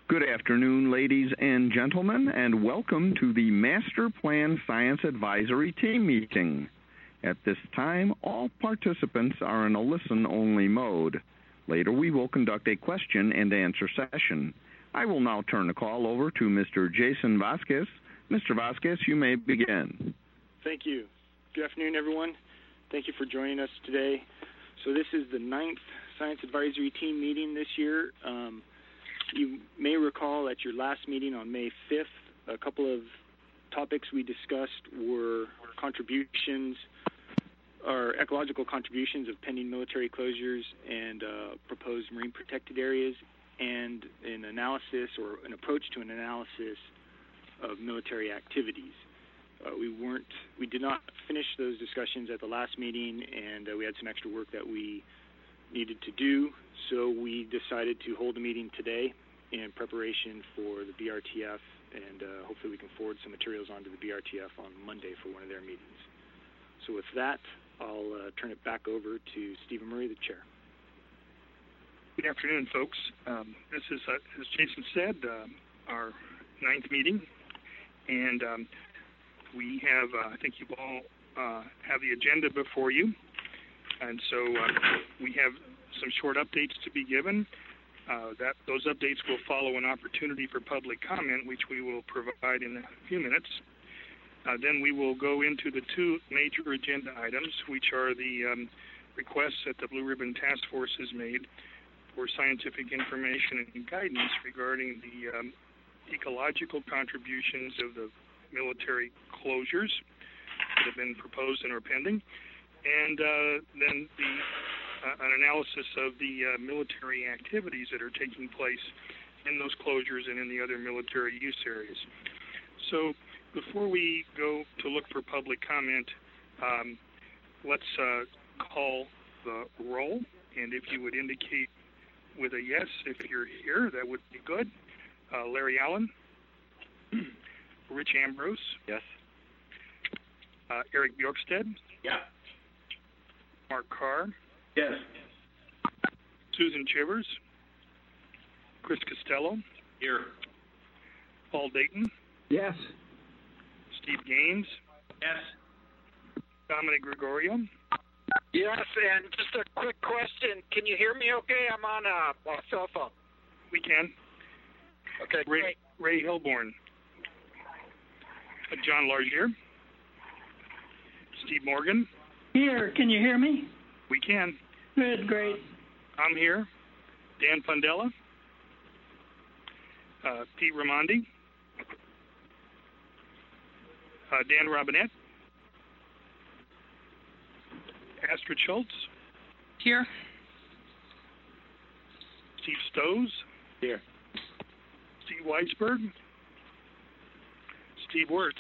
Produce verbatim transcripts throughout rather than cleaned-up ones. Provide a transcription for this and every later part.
Good afternoon, ladies and gentlemen, and welcome to the Master Plan Science Advisory Team Meeting. At this time, all participants are in a listen-only mode. Later, we will conduct a question-and-answer session. I will now turn the call over to Mister Jason Vasquez. Mister Vasquez, you may begin. Thank you. Good afternoon, everyone. Thank you for joining us today. So this is the ninth Science Advisory Team meeting this year. Um, you may recall at your last meeting on May fifth, a couple of topics we discussed were contributions, or ecological contributions of pending military closures and uh, proposed marine protected areas, and an analysis or an approach to an analysis of military activities. Uh, we weren't, we did not finish those discussions at the last meeting, and uh, we had some extra work that we needed to do, so we decided to hold a meeting today in preparation for the B R T F, and uh, hopefully we can forward some materials onto the B R T F on Monday for one of their meetings. So with that, I'll uh, turn it back over to Stephen Murray, the chair. Good afternoon, folks. Um, this is, uh, as Jason said, uh, our ninth meeting, and um, we have, uh, I think you all uh, have the agenda before you. And so uh, we have some short updates to be given. Uh, that those updates will follow an opportunity for public comment, which we will provide in a few minutes. Uh, then we will go into the two major agenda items, which are the um, requests that the Blue Ribbon Task Force has made for scientific information and guidance regarding the um, ecological contributions of the military closures that have been proposed and are pending. And uh, then the, uh, an analysis of the uh, military activities that are taking place in those closures and in the other military use areas. So before we go to look for public comment, um, let's uh, call the roll. And if you would indicate with a yes if you're here, that would be good. Uh, Larry Allen. Rich Ambrose. Yes. Uh, Eric Bjorkstead. Yeah. Mark Carr. Yes. Susan Chivers. Chris Costello. Here. Paul Dayton. Yes. Steve Gaines. Yes. Dominic Gregorio. Yes, and just a quick question. Can you hear me okay? I'm on a, a cell phone. We can. Okay, Ray, great. Ray Hilborn. Uh, John Largier. Steve Morgan. Here, can you hear me? We can. Good, great. I'm here. Dan Fundella. Uh, Pete Raimondi. Uh, Dan Robinette. Astrid Schultz. Here. Steve Stows. Here. Steve Weisberg. Steve Wirtz.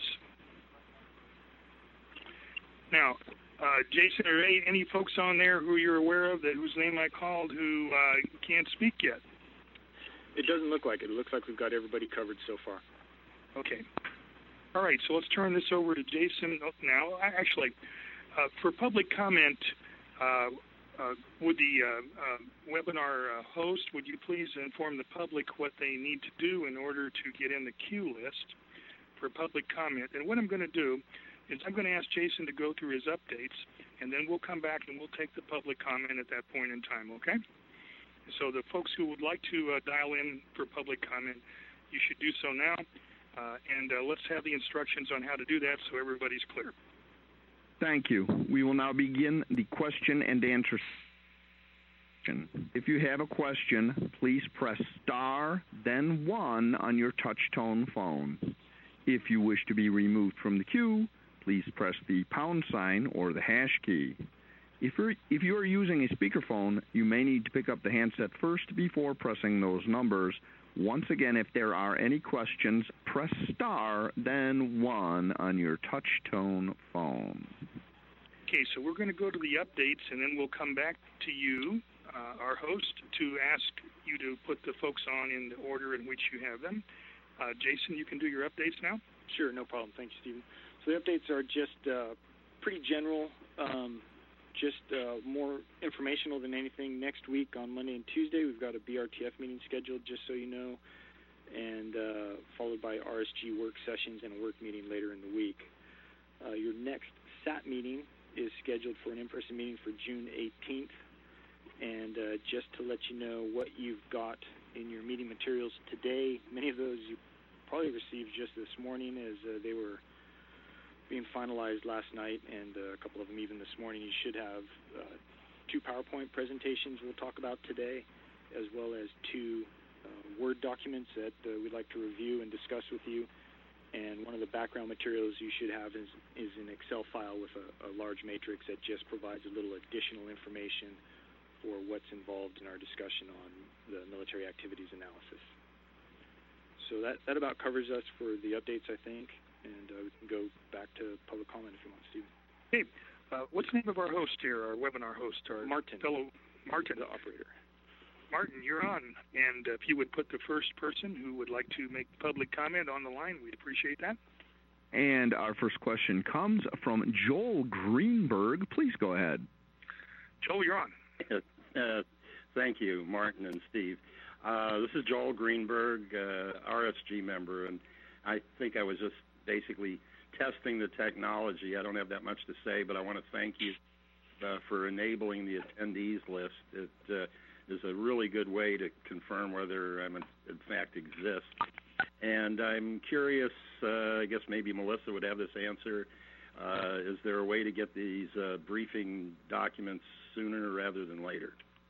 Now, uh, Jason, are any, any folks on there who you're aware of that whose name I called who uh, can't speak yet? It doesn't look like it. It looks like we've got everybody covered so far. Okay. All right, so let's turn this over to Jason now. Actually, uh, for public comment, uh, uh, would the uh, uh, webinar uh, host, would you please inform the public what they need to do in order to get in the queue list for public comment? And what I'm going to do is I'm going to ask Jason to go through his updates, and then we'll come back and we'll take the public comment at that point in time, okay? So the folks who would like to uh, dial in for public comment, you should do so now. Uh, and uh, let's have the instructions on how to do that so everybody's clear. Thank you. We will now begin the question and answer session. If you have a question, please press star, then one on your touch-tone phone. If you wish to be removed from the queue, please press the pound sign or the hash key. If you're, if you are using a speakerphone, you may need to pick up the handset first before pressing those numbers. Once again, if there are any questions, press star, then one on your touch-tone phone. Okay, so we're going to go to the updates, and then we'll come back to you, uh, our host, to ask you to put the folks on in the order in which you have them. Uh, Jason, you can do your updates now? Sure, no problem. Thank you, Stephen. So the updates are just uh, pretty general, um, just uh, more informational than anything. Next week on Monday and Tuesday, we've got a B R T F meeting scheduled, just so you know. and uh, followed by R S G work sessions and a work meeting later in the week. Uh, your next S A T meeting is scheduled for an in-person meeting for June eighteenth. And uh, just to let you know what you've got in your meeting materials today, many of those you probably received just this morning as uh, they were being finalized last night, and uh, a couple of them even this morning. You should have uh, two PowerPoint presentations we'll talk about today, as well as two uh, Word documents that uh, we'd like to review and discuss with you. And one of the background materials you should have is, is an Excel file with a, a large matrix that just provides a little additional information for what's involved in our discussion on the military activities analysis. So that, that about covers us for the updates, I think, and uh, we can go back to public comment if you want, Steve. Hey, uh, what's the name of our host here, our webinar host? Our Martin. Fellow Martin. The operator. Martin, you're on, and if you would put the first person who would like to make public comment on the line, we'd appreciate that. And our first question comes from Joel Greenberg. Please go ahead. Joel, you're on. Uh, thank you, Martin and Steve. Uh, this is Joel Greenberg, uh, R S G member, and I think I was just basically testing the technology. I don't have that much to say, but I want to thank you uh, for enabling the attendees list. It uh, is a really good way to confirm whether I in, in fact exist. And I'm curious, uh, I guess maybe Melissa would have this answer. Uh, is there a way to get these uh, briefing documents sooner rather than later?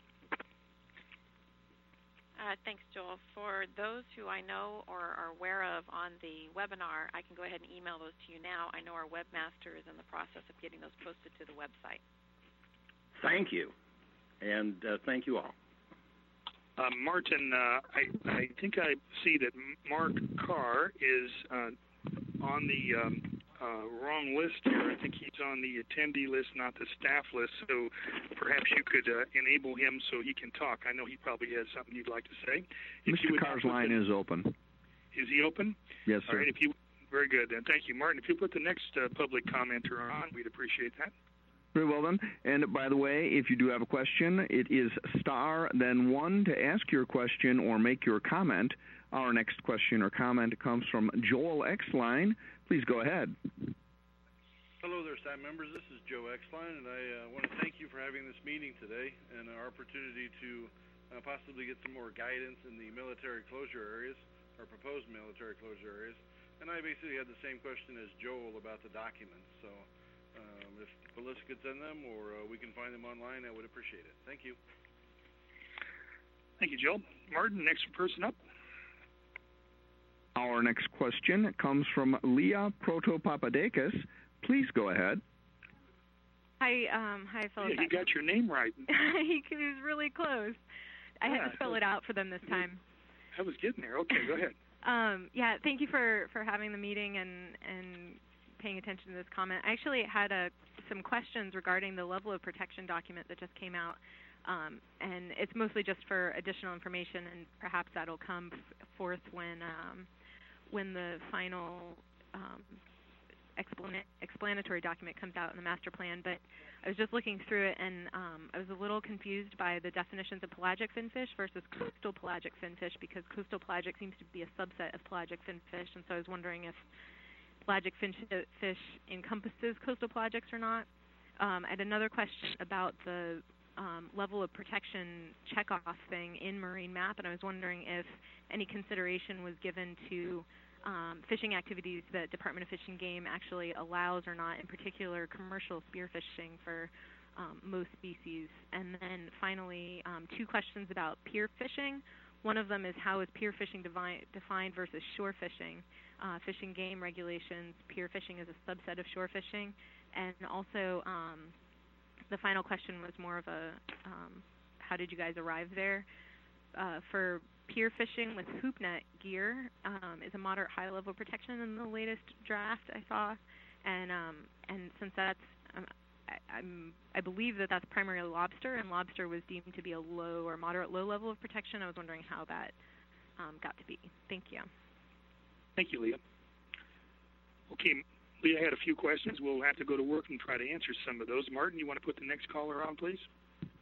Uh, thanks, Joel. For those who I know or are aware of on the webinar, I can go ahead and email those to you now. I know our webmaster is in the process of getting those posted to the website. Thank you, and uh, thank you all. Uh, Martin, uh, I, I think I see that Mark Carr is uh, on the um, uh, wrong list here. I think he's on the attendee list, not the staff list, so perhaps you could uh, enable him so he can talk. I know he probably has something he'd like to say. If Mister Carr's line the, is open. Is he open? Yes, sir. All right, if you, very good. And thank you, Martin. If you put the next uh, public commenter on, we'd appreciate that. Very well then. And by the way, if you do have a question, it is star, then one to ask your question or make your comment. Our next question or comment comes from Joel Exline. Please go ahead. Hello there, staff members. This is Joe Exline, and I uh, want to thank you for having this meeting today and our opportunity to uh, possibly get some more guidance in the military closure areas, or proposed military closure areas. And I basically had the same question as Joel about the documents. So um, if Melissa could send them or uh, we can find them online, I would appreciate it. Thank you. Thank you, Joel. Martin, next person up. Our next question comes from Leah Protopapadakis. Please go ahead. Hi, um, hi, Philip. Yeah, you got your name right. he was really close. I yeah, had to spell it out for them this time. I was getting there. Okay, go ahead. Um, yeah, thank you for, for having the meeting and, and paying attention to this comment. I actually had a, some questions regarding the level of protection document that just came out, um, and it's mostly just for additional information, and perhaps that'll come f- forth when um, when the final um, explana- explanatory document comes out in the master plan. But I was just looking through it, and um, I was a little confused by the definitions of pelagic finfish versus coastal pelagic finfish, because coastal pelagic seems to be a subset of pelagic finfish, and so I was wondering if pelagic fish encompasses coastal pelagics or not. Um, I had another question about the um, level of protection checkoff thing in Marine Map, and I was wondering if any consideration was given to um, fishing activities that Department of Fish and Game actually allows or not, in particular commercial spearfishing for um, most species. And then finally, um, two questions about pier fishing. One of them is, how is pier fishing devi- defined versus shore fishing? Uh, fish and Game regulations, pier fishing is a subset of shore fishing. And also, um, the final question was more of a, um, how did you guys arrive there? Uh, for pier fishing with hoop net gear, um, is a moderate high level protection in the latest draft I saw. And um, and since that's, um, I, I'm, I believe that that's primarily lobster, and lobster was deemed to be a low or moderate low level of protection. I was wondering how that um, got to be. Thank you. Thank you, Leah. Okay, Leah had a few questions. We'll have to go to work and try to answer some of those. Martin, you want to put the next caller on, please?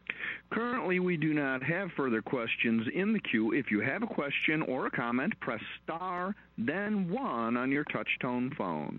Currently, we do not have further questions in the queue. If you have a question or a comment, press star, then one on your touch-tone phone.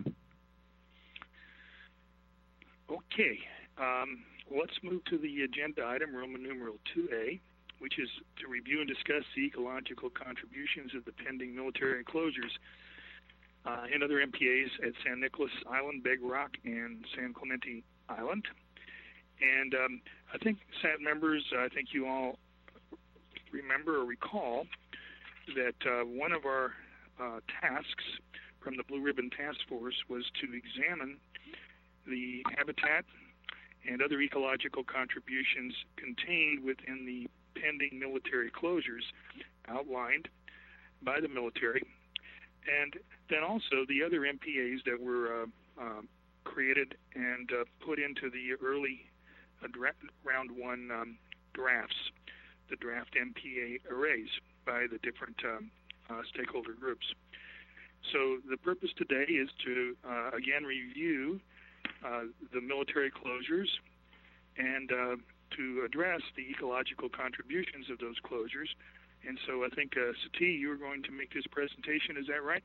Okay, um, let's move to the agenda item, Roman numeral two A, which is to review and discuss the ecological contributions of the pending military enclosures uh, and other M P As at San Nicolas Island, Big Rock, and San Clemente Island. And um, I think, S A T members, I think you all remember or recall that uh, one of our uh, tasks from the Blue Ribbon Task Force was to examine the habitat and other ecological contributions contained within the pending military closures outlined by the military, and then also the other M P As that were uh, uh, created and uh, put into the early uh, dra- round one um, drafts, the draft M P A arrays by the different um, uh, stakeholder groups. So the purpose today is to uh, again review uh, the military closures and uh, to address the ecological contributions of those closures. And so I think, uh, Sati, you are going to make this presentation, is that right?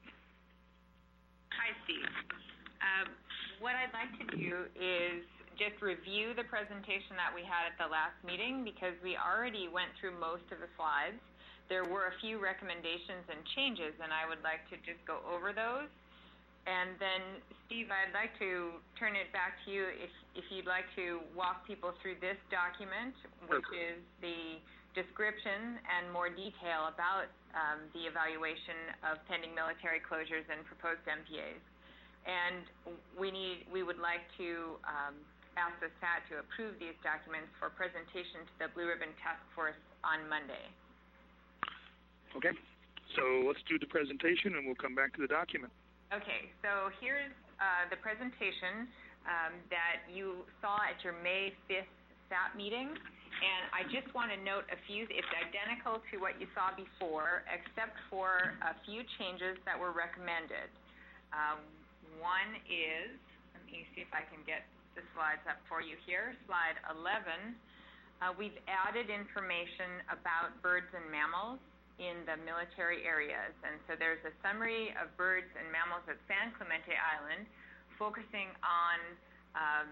Hi, Steve. Uh, what I'd like to do is just review the presentation that we had at the last meeting, because we already went through most of the slides. There were a few recommendations and changes, and I would like to just go over those. And then, Steve, I'd like to turn it back to you if, if you'd like to walk people through this document, which is the description and more detail about um, the evaluation of pending military closures and proposed M P As. And we need, we would like to um, ask the S A T to approve these documents for presentation to the Blue Ribbon Task Force on Monday. Okay, so let's do the presentation and we'll come back to the document. Okay, so here's uh, the presentation um, that you saw at your May fifth S A T meeting. And I just want to note a few, it's identical to what you saw before, except for a few changes that were recommended. Um, one is, let me see if I can get the slides up for you here, slide eleven. Uh, we've added information about birds and mammals in the military areas. And so there's a summary of birds and mammals at San Clemente Island, focusing on um,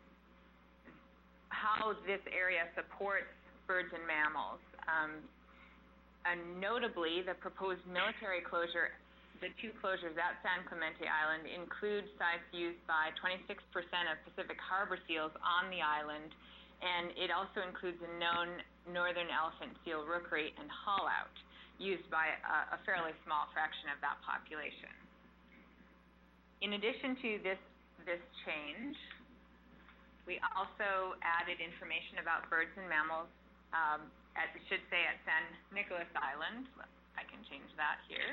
how this area supports birds and mammals. Um, and notably, the proposed military closure, the two closures at San Clemente Island, include sites used by twenty-six percent of Pacific harbor seals on the island, and it also includes a known northern elephant seal rookery and haul-out, used by a, a fairly small fraction of that population. In addition to this, this change, we also added information about birds and mammals, um, at, it should say at San Nicolas Island. I can change that here.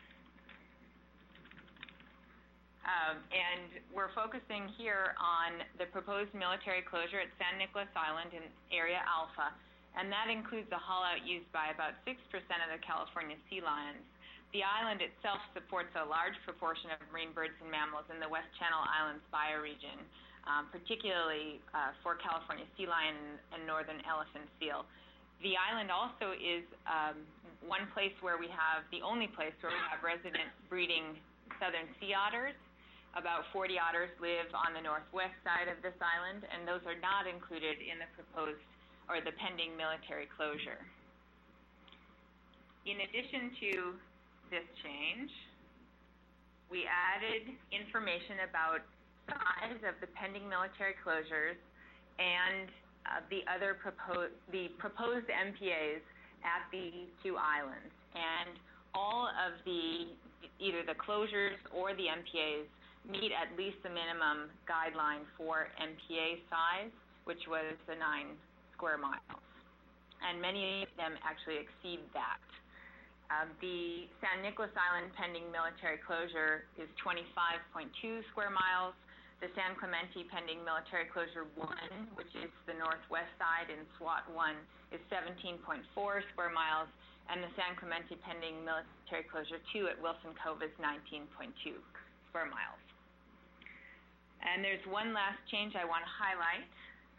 Um, and we're focusing here on the proposed military closure at San Nicolas Island in Area Alpha, and that includes the haul-out used by about six percent of the California sea lions. The island itself supports a large proportion of marine birds and mammals in the West Channel Islands bioregion, um, particularly uh, for California sea lion and northern elephant seal. The island also is um, one place where we have, the only place where we have resident breeding southern sea otters. About forty otters live on the northwest side of this island, and those are not included in the proposed or the pending military closure. In addition to this change, we added information about size of the pending military closures and uh, the other proposed, the proposed M P As at the two islands. And all of the, either the closures or the M P As meet at least the minimum guideline for M P A size, which was the nine square miles. And many of them actually exceed that. Uh, the San Nicolas Island pending military closure is twenty-five point two square miles. The San Clemente pending military closure one, which is the northwest side in SWAT one, is seventeen point four square miles. And the San Clemente pending military closure two at Wilson Cove is nineteen point two square miles. And there's one last change I want to highlight.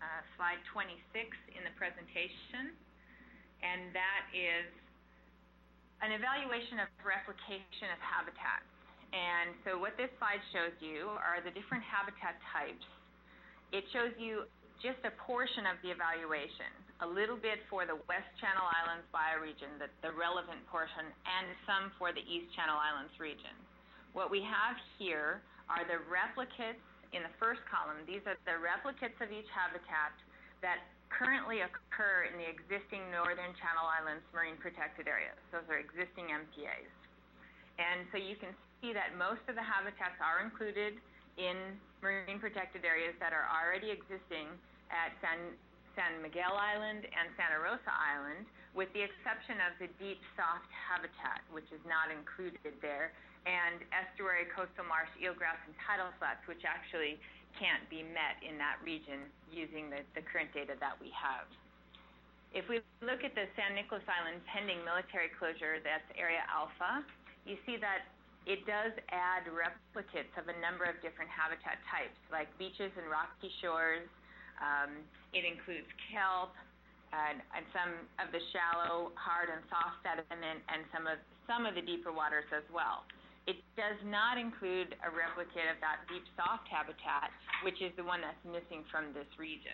uh, slide twenty-six in the presentation, and that is an evaluation of replication of habitats. And so what this slide shows you are the different habitat types. It shows you just a portion of the evaluation, a little bit for the West Channel Islands bioregion, the, the relevant portion, and some for the East Channel Islands region. What we have here are the replicates in the first column. These are the replicates of each habitat that currently occur in the existing Northern Channel Islands marine protected areas. Those are existing M P As. And so you can see that most of the habitats are included in marine protected areas that are already existing at San, San Miguel Island and Santa Rosa Island, with the exception of the deep soft habitat, which is not included there, and estuary, coastal marsh, eelgrass, and tidal flats, which actually can't be met in that region using the, the current data that we have. If we look at the San Nicolas Island pending military closure, that's Area Alpha, you see that it does add replicates of a number of different habitat types, like beaches and rocky shores. Um, it includes kelp and, and some of the shallow, hard, and soft sediment, and some of, some of the deeper waters as well. It does not include a replicate of that deep soft habitat, which is the one that's missing from this region.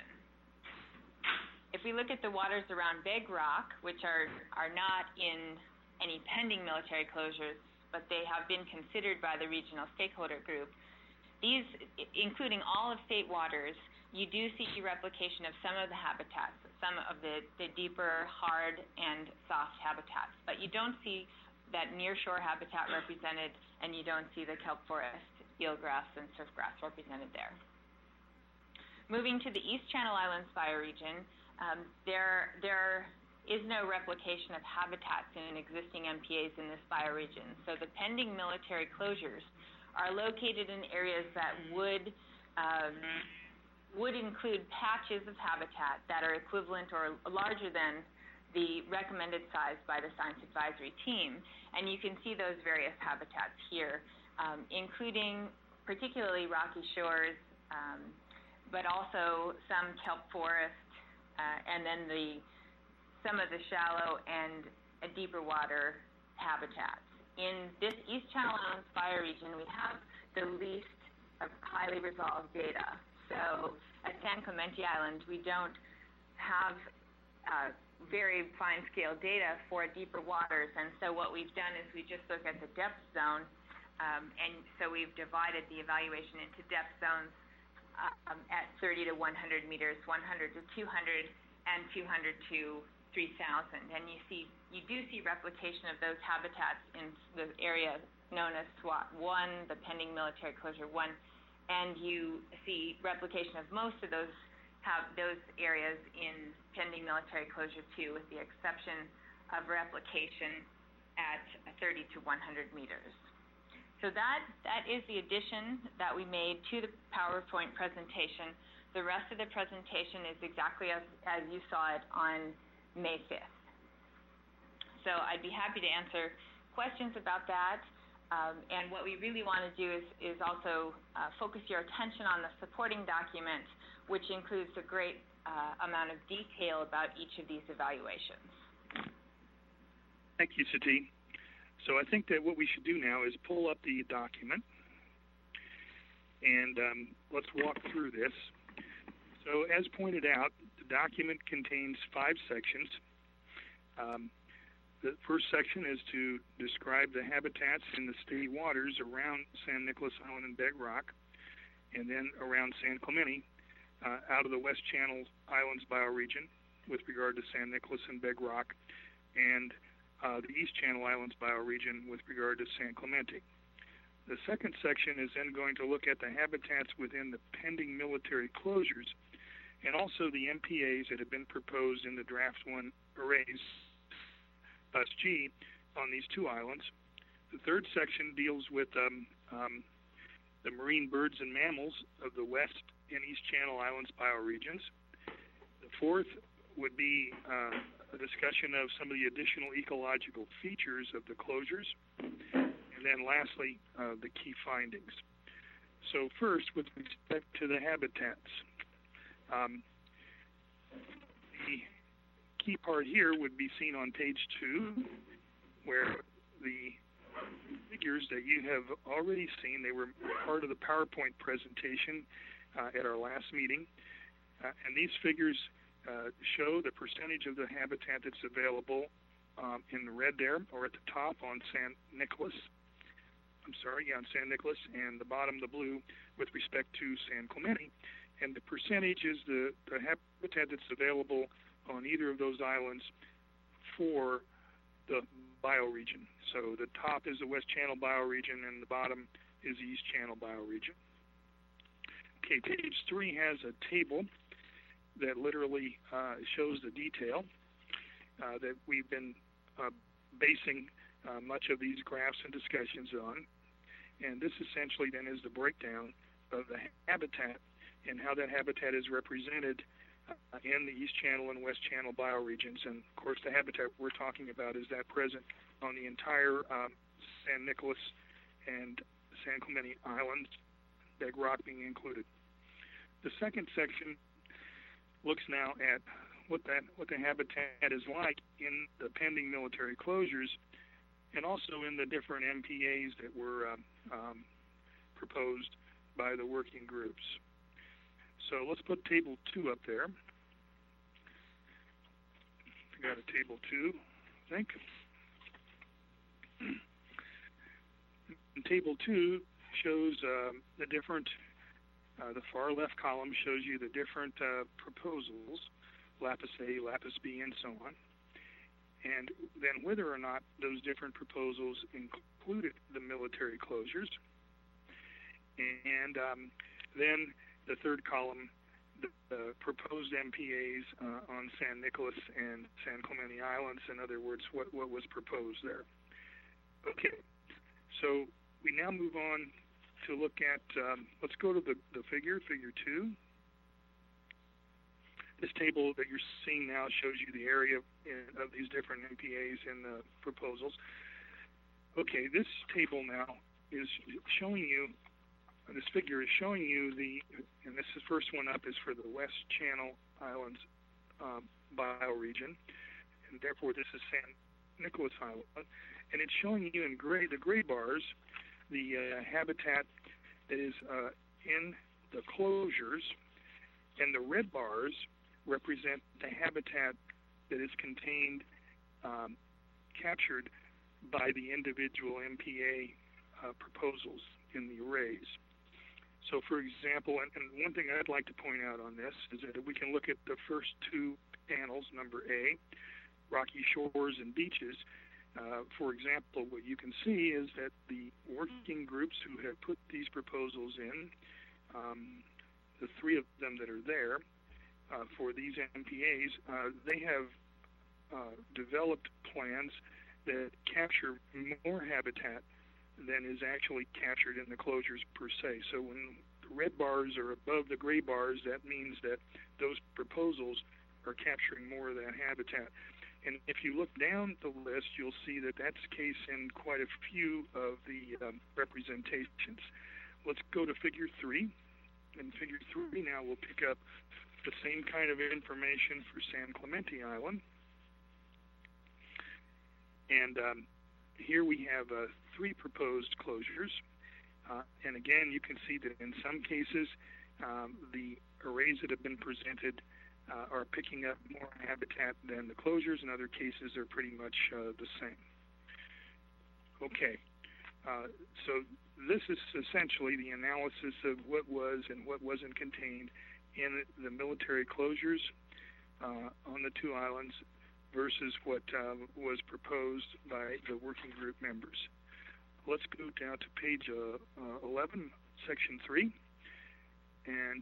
If we look at the waters around Big Rock, which are, are not in any pending military closures, but they have been considered by the regional stakeholder group, these, including all of state waters, you do see replication of some of the habitats, some of the, the deeper, hard, and soft habitats, but you don't see that nearshore habitat represented, and you don't see the kelp forest, eelgrass, and surfgrass represented there. Moving to the East Channel Islands bioregion, um, there, there is no replication of habitats in existing M P As in this bioregion. So the pending military closures are located in areas that would, um, would include patches of habitat that are equivalent or larger than the recommended size by the Science Advisory Team. And you can see those various habitats here, um, including particularly rocky shores, um, but also some kelp forest, uh, and then the, some of the shallow and uh, deeper water habitats. In this East Channel Islands bioregion, we have the least of highly resolved data. So at San Clemente Island, we don't have uh, very fine-scale data for deeper waters, and so what we've done is we just look at the depth zone, um, and so we've divided the evaluation into depth zones um, at thirty to one hundred meters, one hundred to two hundred, and two hundred to three thousand. And you see, you do see replication of those habitats in the area known as SWAT one, the pending military closure one, and you see replication of most of those have those areas in pending military closure two, with the exception of replication at thirty to one hundred meters. So that, that is the addition that we made to the PowerPoint presentation. The rest of the presentation is exactly as, as you saw it on May fifth. So I'd be happy to answer questions about that. Um, and what we really want to do is, is also uh, focus your attention on the supporting document, which includes a great uh, amount of detail about each of these evaluations. Thank you, Sati. So I think that what we should do now is pull up the document, and um, let's walk through this. So as pointed out, the document contains five sections. Um, the first section is to describe the habitats in the state waters around San Nicolas Island and Big Rock, and then around San Clemente, uh, out of the West Channel Islands bioregion with regard to San Nicolas and Big Rock, and uh, the East Channel Islands bioregion with regard to San Clemente. The second section is then going to look at the habitats within the pending military closures, and also the M P As that have been proposed in the Draft one arrays, S G, on these two islands. The third section deals with um, um, the marine birds and mammals of the West and East Channel Islands bioregions. The fourth would be uh, a discussion of some of the additional ecological features of the closures. And then lastly, uh, the key findings. So first, with respect to the habitats, um, the key part here would be seen on page two, where the figures that you have already seen, they were part of the PowerPoint presentation uh, at our last meeting. Uh, and these figures uh, show the percentage of the habitat that's available um, in the red there, or at the top on San Nicolas. I'm sorry, yeah, on San Nicolas, and the bottom, the blue, with respect to San Clemente. And the percentage is the, the habitat that's available on either of those islands for the bioregion. So the top is the West Channel bioregion, and the bottom is the East Channel bioregion. Okay, page three has a table that literally uh, shows the detail uh, that we've been uh, basing uh, much of these graphs and discussions on. And this essentially then is the breakdown of the habitat and how that habitat is represented uh, in the East Channel and West Channel bioregions. And of course, the habitat we're talking about is that present on the entire um, San Nicolas and San Clemente Islands, Big Rock being included. The second section looks now at what that what the habitat is like in the pending military closures, and also in the different M P As that were um, um, proposed by the working groups. So let's put table two up there. We got a table two, I think. And table two shows um, the different, uh, the far left column shows you the different uh, proposals, Lapis A, Lapis B, and so on. And then whether or not those different proposals included the military closures. And um, then the third column, the, the proposed M P As uh, on San Nicolas and San Clemente Islands, in other words, what, what was proposed there. Okay, so we now move on to look at, um, let's go to the, the figure, figure two. This table that you're seeing now shows you the area in, of these different M P As in the proposals. Okay, this table now is showing you, this figure is showing you the, and this is first one up is for the West Channel Islands um, bioregion, and therefore this is San Nicolas Island, and it's showing you in gray, the gray bars, the uh, habitat that is uh, in the closures, and the red bars represent the habitat that is contained, um, captured by the individual M P A uh, proposals in the arrays. So, for example, and, and one thing I'd like to point out on this is that if we can look at the first two panels, number A, rocky shores and beaches, uh, for example, what you can see is that the working groups who have put these proposals in, um, the three of them that are there, Uh, for these M P As, uh, they have uh, developed plans that capture more habitat than is actually captured in the closures per se. So when the red bars are above the gray bars, that means that those proposals are capturing more of that habitat. And if you look down the list, you'll see that that's the case in quite a few of the um, representations. Let's go to figure three. And figure three now will pick up the same kind of information for San Clemente Island. And um, here we have uh, three proposed closures. Uh, and again, you can see that in some cases, um, the arrays that have been presented uh, are picking up more habitat than the closures. In other cases, they're pretty much uh, the same. Okay, uh, so this is essentially the analysis of what was and what wasn't contained in the military closures uh, on the two islands versus what uh, was proposed by the working group members. Let's go down to page uh, uh, eleven, section three, and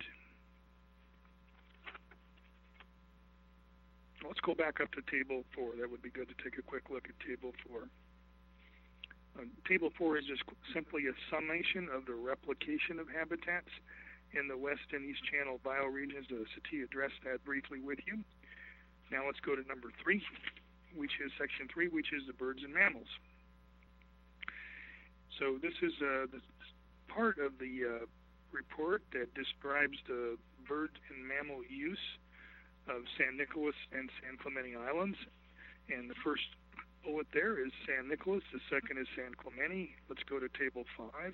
let's go back up to table four. That would be good to take a quick look at table four. Uh, table four is just simply a summation of the replication of habitats in the West and East Channel bioregions. The Sati addressed that briefly with you. Now let's go to number three, which is section three, which is the birds and mammals. So this is uh, the part of the uh, report that describes the bird and mammal use of San Nicolas and San Clemente Islands. And the first bullet there is San Nicolas, the second is San Clemente. Let's go to Table five.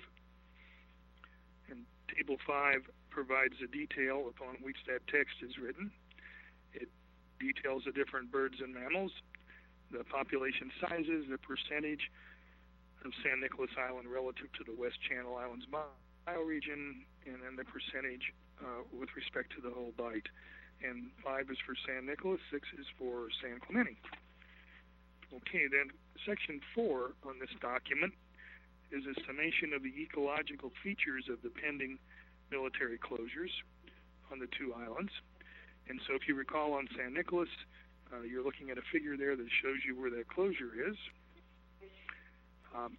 And Table five provides the detail upon which that text is written. It details the different birds and mammals, the population sizes, the percentage of San Nicolas Island relative to the West Channel Islands bioregion, and then the percentage uh, with respect to the whole bight. And five is for San Nicolas, six is for San Clemente. Okay, then section four on this document is a summation of the ecological features of the pending military closures on the two islands. And so if you recall on San Nicolas, uh, you're looking at a figure there that shows you where that closure is. Um,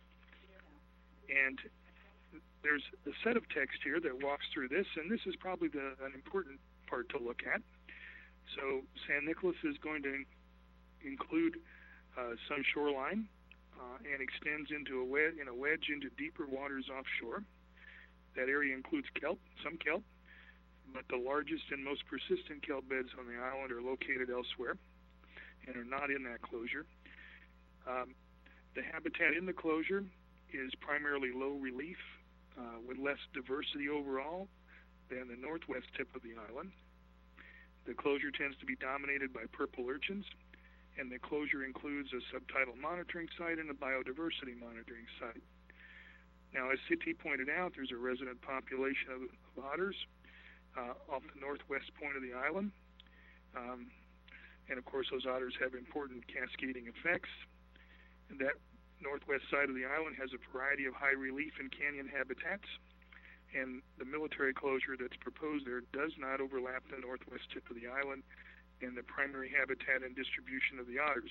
and there's a set of text here that walks through this, and this is probably the, an important part to look at. So San Nicolas is going to include uh, some shoreline uh, and extends into a wedge, in a wedge into deeper waters offshore. That area includes kelp, some kelp, but the largest and most persistent kelp beds on the island are located elsewhere and are not in that closure. Um, the habitat in the closure is primarily low relief uh, with less diversity overall than the northwest tip of the island. The closure tends to be dominated by purple urchins, and the closure includes a subtidal monitoring site and a biodiversity monitoring site. Now, as C T pointed out, there's a resident population of, of otters uh, off the northwest point of the island. Um, and, of course, those otters have important cascading effects. And that northwest side of the island has a variety of high relief and canyon habitats. And the military closure that's proposed there does not overlap the northwest tip of the island and the primary habitat and distribution of the otters.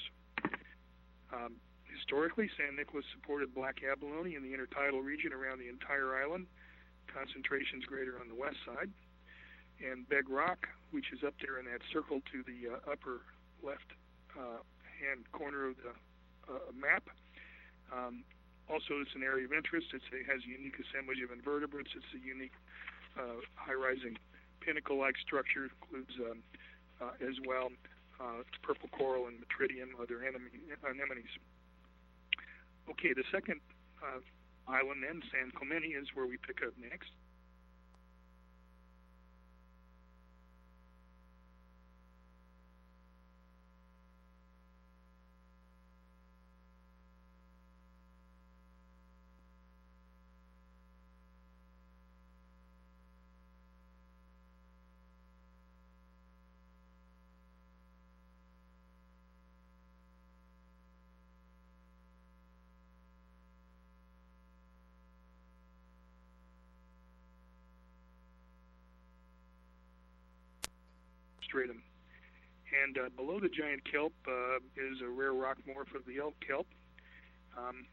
Um, historically, San Nicolas supported black abalone in the intertidal region around the entire island. Concentrations greater on the west side. And Beg Rock, which is up there in that circle to the uh, upper left uh, hand corner of the uh, map, um, also it's an area of interest. It's, it has a unique assemblage of invertebrates. It's a unique uh, high-rising pinnacle-like structure, includes um, uh, as well uh, purple coral and Metridium, other anemones. Okay, the second uh, island then, San Clemente, is where we pick up next. Stratum. And uh, below the giant kelp uh, is a rare rock morph of the elk kelp. Um,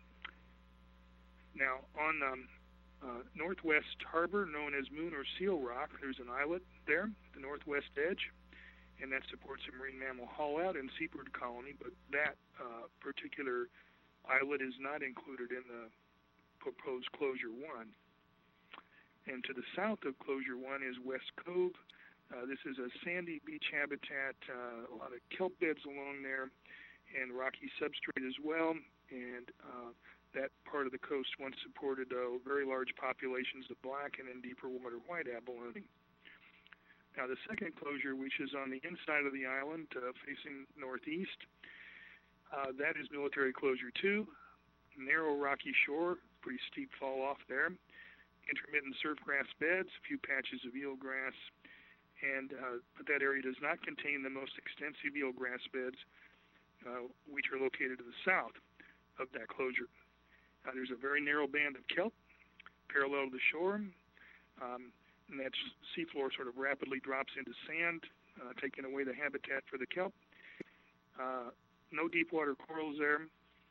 now, on um, uh, Northwest Harbor, known as Moon or Seal Rock, there's an islet there at the northwest edge, and that supports a marine mammal haul-out and seabird colony, but that uh, particular islet is not included in the proposed Closure one. And to the south of Closure one is West Cove. Uh, this is a sandy beach habitat, uh, a lot of kelp beds along there, and rocky substrate as well. And uh, that part of the coast once supported uh, very large populations of black and in deeper water white abalone. Now, the second closure, which is on the inside of the island, uh, facing northeast, uh, that is military closure two. Narrow rocky shore, pretty steep fall off there. Intermittent surfgrass beds, a few patches of eelgrass. And uh, but that area does not contain the most extensive eelgrass beds, uh, which are located to the south of that closure. Uh, there's a very narrow band of kelp parallel to the shore, um, and that seafloor sort of rapidly drops into sand, uh, taking away the habitat for the kelp. Uh, no deep water corals there.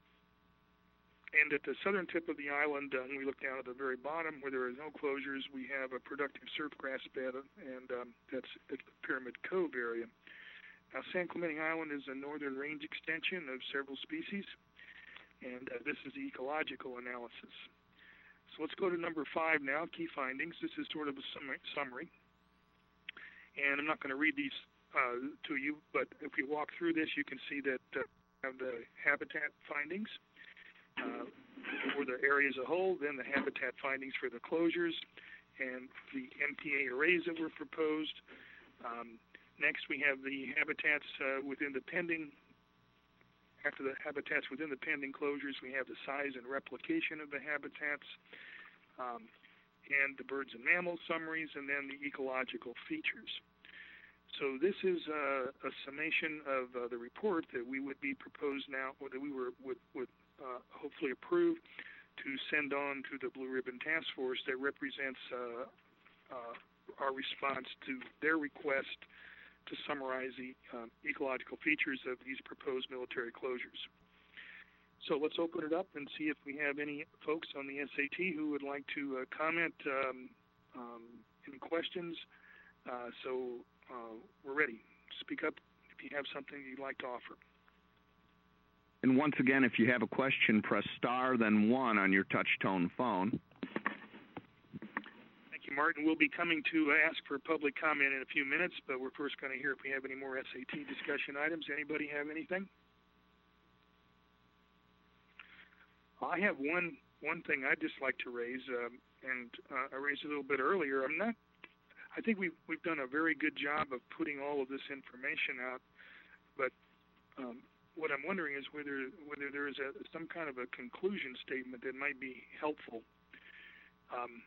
And at the southern tip of the island, uh, when we look down at the very bottom where there are no closures, we have a productive surfgrass bed, and um, that's at the Pyramid Cove area. Now, San Clemente Island is a northern range extension of several species, and uh, this is the ecological analysis. So let's go to number five now, key findings. This is sort of a summary. And I'm not going to read these uh, to you, but if we walk through this, you can see that uh, we have the habitat findings uh, for the area as a whole, then the habitat findings for the closures, and the M P A arrays that were proposed. Um, next, we have the habitats uh, within the pending. After the habitats within the pending closures, we have the size and replication of the habitats, um, and the birds and mammal summaries, and then the ecological features. So this is uh, a summation of uh, the report that we would be proposed now, or that we were would, would uh, hopefully approve to send on to the Blue Ribbon Task Force that represents uh, uh, our response to their request to summarize the um, ecological features of these proposed military closures. So let's open it up and see if we have any folks on the S A T who would like to uh, comment, um, um, any questions. Uh, so uh, we're ready. Speak up if you have something you'd like to offer. And once again, if you have a question, press star, then one on your touch-tone phone. Thank you, Martin. We'll be coming to ask for public comment in a few minutes, but we're first going to hear if we have any more S A T discussion items. Anybody have anything? I have one one thing I'd just like to raise, um, and uh, I raised it a little bit earlier. I'm not. I think we've we've done a very good job of putting all of this information out, but um, what I'm wondering is whether whether there is a, some kind of a conclusion statement that might be helpful. Um,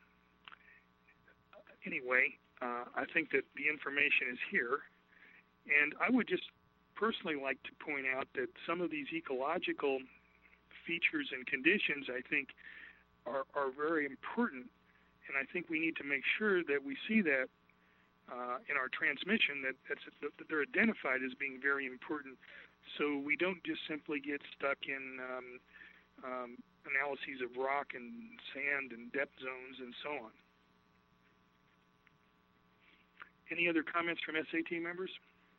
anyway, uh, I think that the information is here, and I would just personally like to point out that some of these ecological features and conditions, I think, are, are very important, and I think we need to make sure that we see that uh, in our transmission, that, that's, that they're identified as being very important, so we don't just simply get stuck in um, um, analyses of rock and sand and depth zones and so on. Any other comments from S A T members?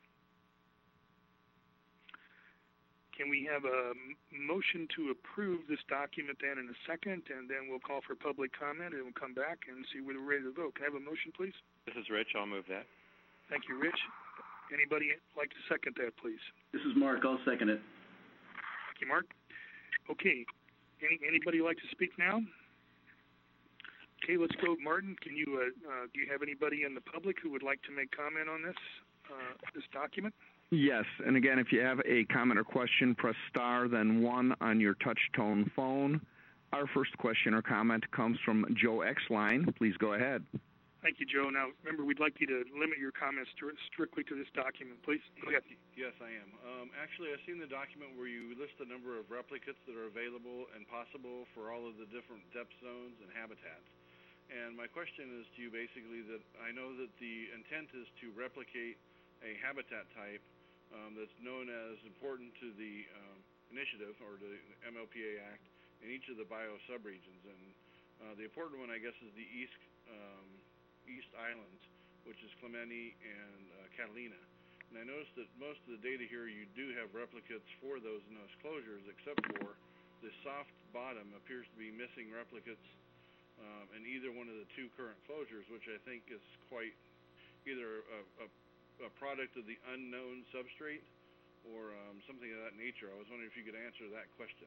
Can we have a motion to approve this document then in a second, and then we'll call for public comment, and we'll come back and see whether we're ready to vote. Can I have a motion, please? This is Rich. I'll move that. Thank you, Rich. Anybody like to second that, please? This is Mark. I'll second it. Thank you, Mark. Okay. Any, anybody like to speak now? Okay, let's go. Martin, can you, uh, uh, do you have anybody in the public who would like to make comment on this, uh, this document? Yes, and again, if you have a comment or question, press star, then one on your touch-tone phone. Our first question or comment comes from Joe Exline. Please go ahead. Thank you, Joe. Now, remember, we'd like you to limit your comments to, strictly to this document. Please, go ahead. Yes, I am. Um, actually, I've seen the document where you list the number of replicates that are available and possible for all of the different depth zones and habitats. And my question is to you basically that I know that the intent is to replicate a habitat type Um, that's known as important to the um, initiative or the M L P A Act in each of the bio subregions, and uh, the important one, I guess, is the East um, East Islands, which is Clemente and uh, Catalina. And I noticed that most of the data here, you do have replicates for those in those closures, except for the soft bottom appears to be missing replicates um, in either one of the two current closures, which I think is quite either a, a a product of the unknown substrate or um, something of that nature. I was wondering if you could answer that question.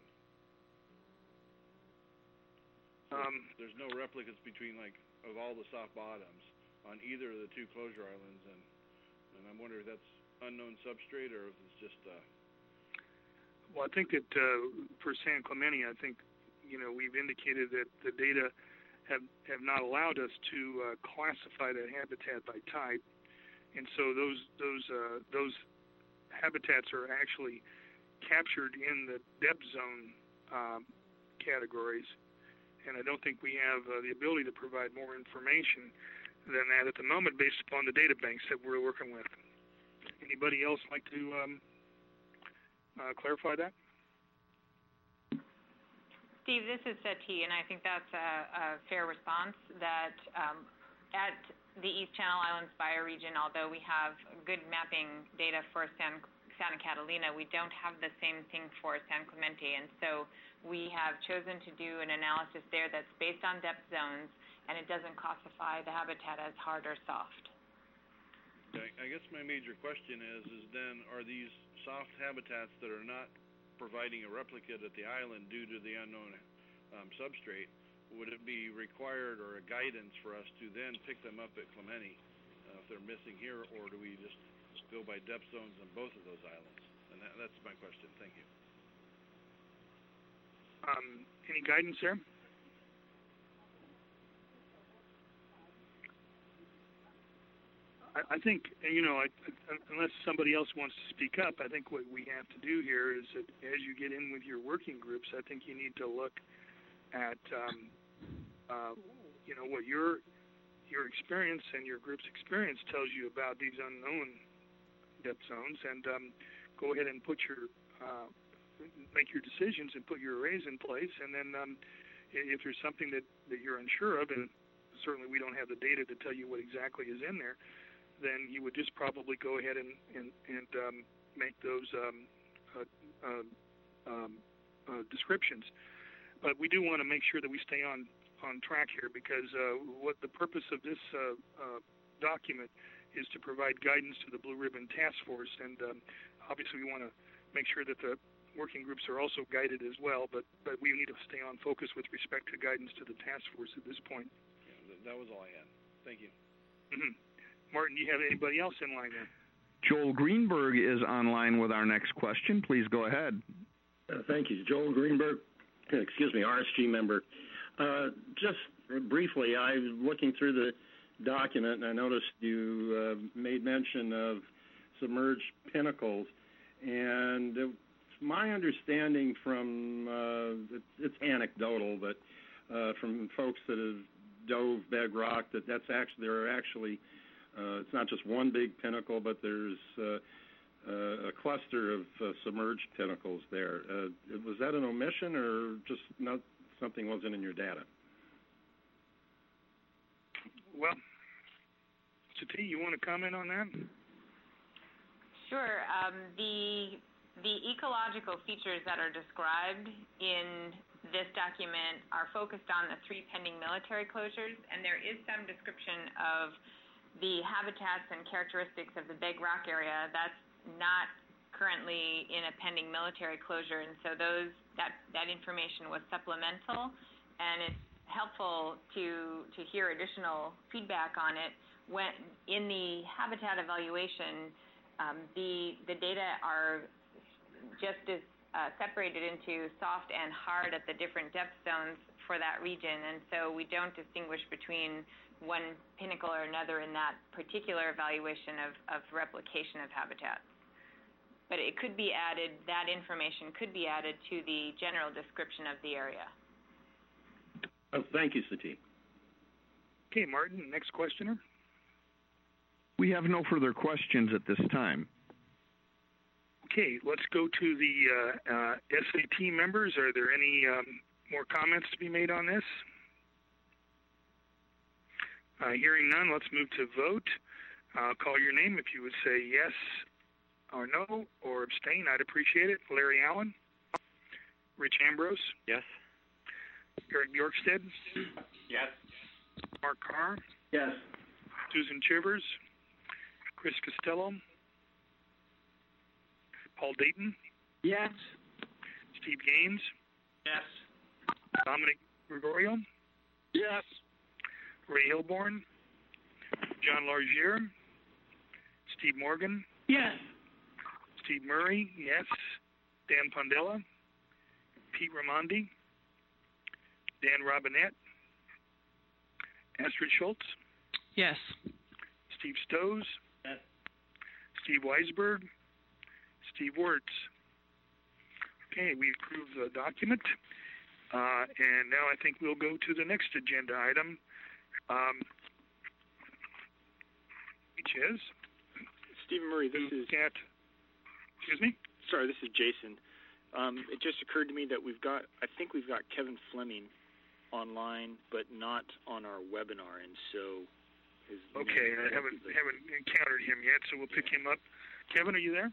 So um, there's no replicates between, like, of all the soft bottoms on either of the two closure islands, and, and I'm wondering if that's unknown substrate or if it's just... Uh... Well, I think that uh, for San Clemente, I think, you know, we've indicated that the data have, have not allowed us to uh, classify that habitat by type. And so those those uh, those habitats are actually captured in the depth zone um, categories, and I don't think we have uh, the ability to provide more information than that at the moment based upon the data banks that we're working with. Anybody else like to um, uh, clarify that? Steve, this is Sati, and I think that's a, a fair response that um, at the East Channel Islands bioregion, although we have good mapping data for San, Santa Catalina, we don't have the same thing for San Clemente, and so we have chosen to do an analysis there that's based on depth zones, and it doesn't classify the habitat as hard or soft. I, I guess my major question is, is then, are these soft habitats that are not providing a replicate at the island due to the unknown um, substrate, would it be required or a guidance for us to then pick them up at Clemente uh, if they're missing here, or do we just go by depth zones on both of those islands? And that, that's my question. Thank you. Um, any guidance there? I, I think, you know, I, I, unless somebody else wants to speak up, I think what we have to do here is that as you get in with your working groups, I think you need to look at, um, uh, you know, what your your experience and your group's experience tells you about these unknown depth zones, and um, go ahead and put your uh, make your decisions and put your arrays in place. And then um, if there's something that, that you're unsure of, and certainly we don't have the data to tell you what exactly is in there, then you would just probably go ahead and and, and um, make those um, uh, uh, um, uh, descriptions. But we do want to make sure that we stay on on track here, because uh, what the purpose of this uh, uh, document is to provide guidance to the Blue Ribbon Task Force, and um, obviously we want to make sure that the working groups are also guided as well, but, but we need to stay on focus with respect to guidance to the task force at this point. Yeah, that was all I had. Thank you. Mm-hmm. Martin, do you have anybody else in line there? Joel Greenberg is online with our next question. Please go ahead. Uh, thank you. Joel Greenberg, excuse me, R S G member. Uh, just briefly, I was looking through the document, and I noticed you uh, made mention of submerged pinnacles, and it, my understanding from, uh, it, it's anecdotal, but uh, from folks that have dove bedrock, that that's actually, there are actually, uh, it's not just one big pinnacle, but there's uh, uh, a cluster of uh, submerged pinnacles there. Uh, was that an omission, or just not something wasn't in your data? Well, Sati, you want to comment on that? Sure. Um, the the ecological features that are described in this document are focused on the three pending military closures, and there is some description of the habitats and characteristics of the Big Rock area. That's not currently in a pending military closure, and so those that that information was supplemental, and it's helpful to to hear additional feedback on it. When in the habitat evaluation, um, the the data are just as uh, separated into soft and hard at the different depth zones for that region, and so we don't distinguish between one pinnacle or another in that particular evaluation of, of replication of habitats. But it could be added, that information could be added to the general description of the area. Oh, thank you, Sati. Okay, Martin, next questioner. We have no further questions at this time. Okay, let's go to the uh, uh, S A T members. Are there any um, more comments to be made on this? Uh, hearing none, let's move to vote. I'll call your name. If you would say yes or no or abstain, I'd appreciate it. Larry Allen? Rich Ambrose? Yes. Eric Bjorkstead? Yes. Mark Carr? Yes. Susan Chivers? Chris Costello? Paul Dayton? Yes. Steve Gaines? Yes. Dominic Gregorio? Yes. Ray Hilborn? John Largier? Steve Morgan? Yes. Steve Murray? Yes. Dan Pondella? Pete Ramondi? Dan Robinette? Astrid Schultz? Yes. Steve Stows? Yes. Steve Weisberg? Steve Wirtz? Okay, we approve the document. Uh, and now I think we'll go to the next agenda item, um, which is... Stephen Murray, this is... At, excuse me? Sorry, this is Jason. Um, it just occurred to me that we've got, I think we've got Kevin Fleming online, but not on our webinar, and so... His okay, I haven't haven't encountered him yet, so we'll pick him up. Kevin, are you there?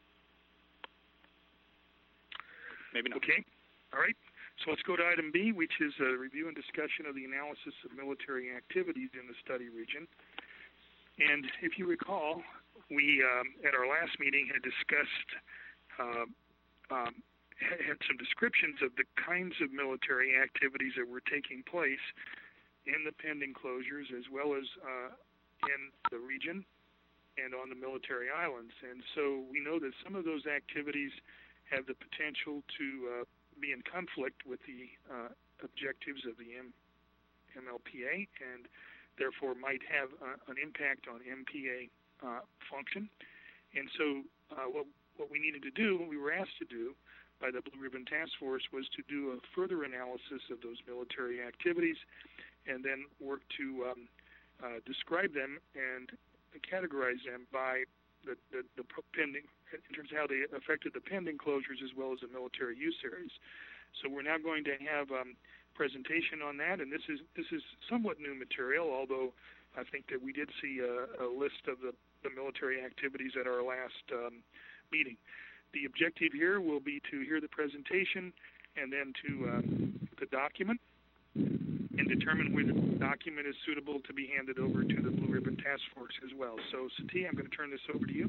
Maybe not. Okay, all right. So let's go to item B, which is a review and discussion of the analysis of military activities in the study region. And if you recall, we, um, at our last meeting, had discussed, uh, um, had some descriptions of the kinds of military activities that were taking place in the pending closures, as well as uh, in the region and on the military islands. And so we know that some of those activities have the potential to uh, be in conflict with the uh, objectives of the M- MLPA, and therefore might have uh, an impact on M P A uh, function. And so uh, what, what we needed to do, what we were asked to do by the Blue Ribbon Task Force, was to do a further analysis of those military activities and then work to um, uh, describe them and categorize them by the, the, the pending, in terms of how they affected the pending closures as well as the military use areas. So we're now going to have um, presentation on that, and this is this is somewhat new material, although I think that we did see a, a list of the, the military activities at our last um, meeting. The objective here will be to hear the presentation and then to um, the document and determine whether the document is suitable to be handed over to the Blue Ribbon Task Force as well. So, Sati, I'm going to turn this over to you.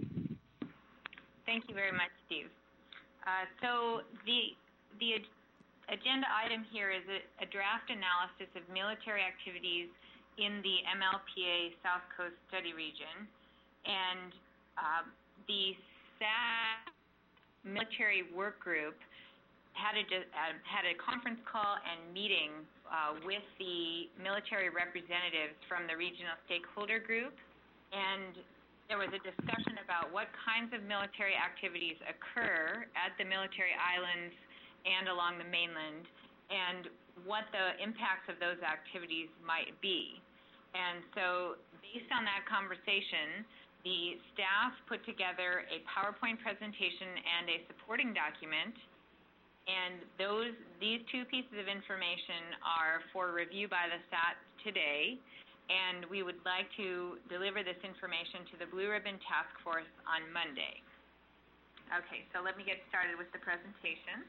Thank you very much, Steve. Uh, so the the agenda item here is a, a draft analysis of military activities in the M L P A South Coast Study Region, and uh, the S A C Military Work Group had a uh, had a conference call and meeting uh, with the military representatives from the regional stakeholder group, and there was a discussion about what kinds of military activities occur at the military islands and along the mainland, and what the impacts of those activities might be. And so based on that conversation, the staff put together a PowerPoint presentation and a supporting document, and those these two pieces of information are for review by the S A T today, and we would like to deliver this information to the Blue Ribbon Task Force on Monday. Okay, so let me get started with the presentation.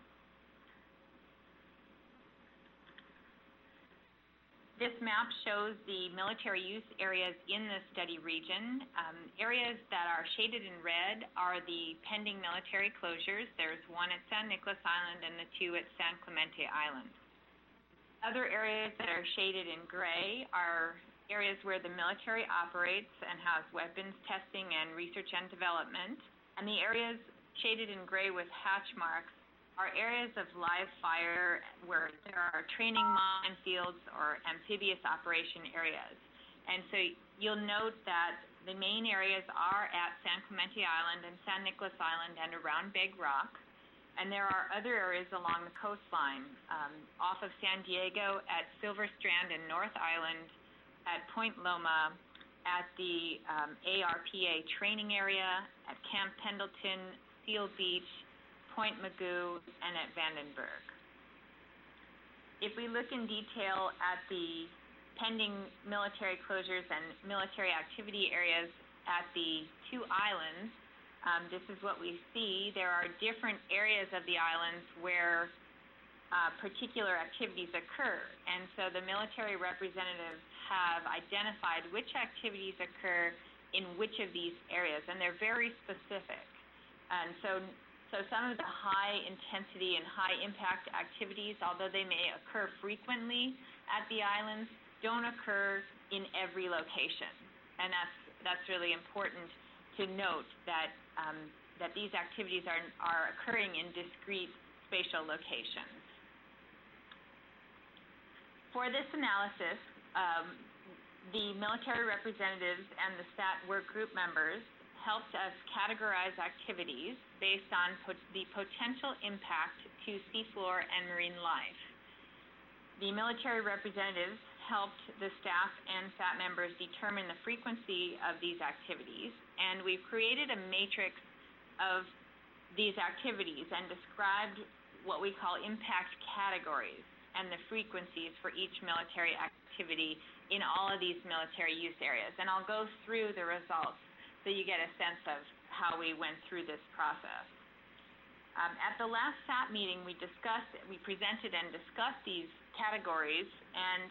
This map shows the military use areas in the study region. Um, areas that are shaded in red are the pending military closures. There's one at San Nicolas Island and the two at San Clemente Island. Other areas that are shaded in gray are areas where the military operates and has weapons testing and research and development. And the areas shaded in gray with hatch marks are areas of live fire where there are training minefields or amphibious operation areas. And so you'll note that the main areas are at San Clemente Island and San Nicolas Island and around Big Rock. And there are other areas along the coastline, um, off of San Diego, at Silver Strand and North Island, at Point Loma, at the um, A R P A training area, at Camp Pendleton, Seal Beach, Point Magoo, and at Vandenberg. If we look in detail at the pending military closures and military activity areas at the two islands, um, this is what we see. There are different areas of the islands where uh, particular activities occur, and so the military representatives have identified which activities occur in which of these areas, and they're very specific. And so So some of the high intensity and high impact activities, although they may occur frequently at the islands, don't occur in every location. And that's that's really important to note that um, that these activities are are occurring in discrete spatial locations. For this analysis, um, the military representatives and the S A T work group members helped us categorize activities based on pot the potential impact to seafloor and marine life. The military representatives helped the staff and S A T members determine the frequency of these activities, and we've created a matrix of these activities and described what we call impact categories and the frequencies for each military activity in all of these military use areas. And I'll go through the results so you get a sense of how we went through this process. Um, at the last S A T meeting, we discussed, we presented and discussed these categories, and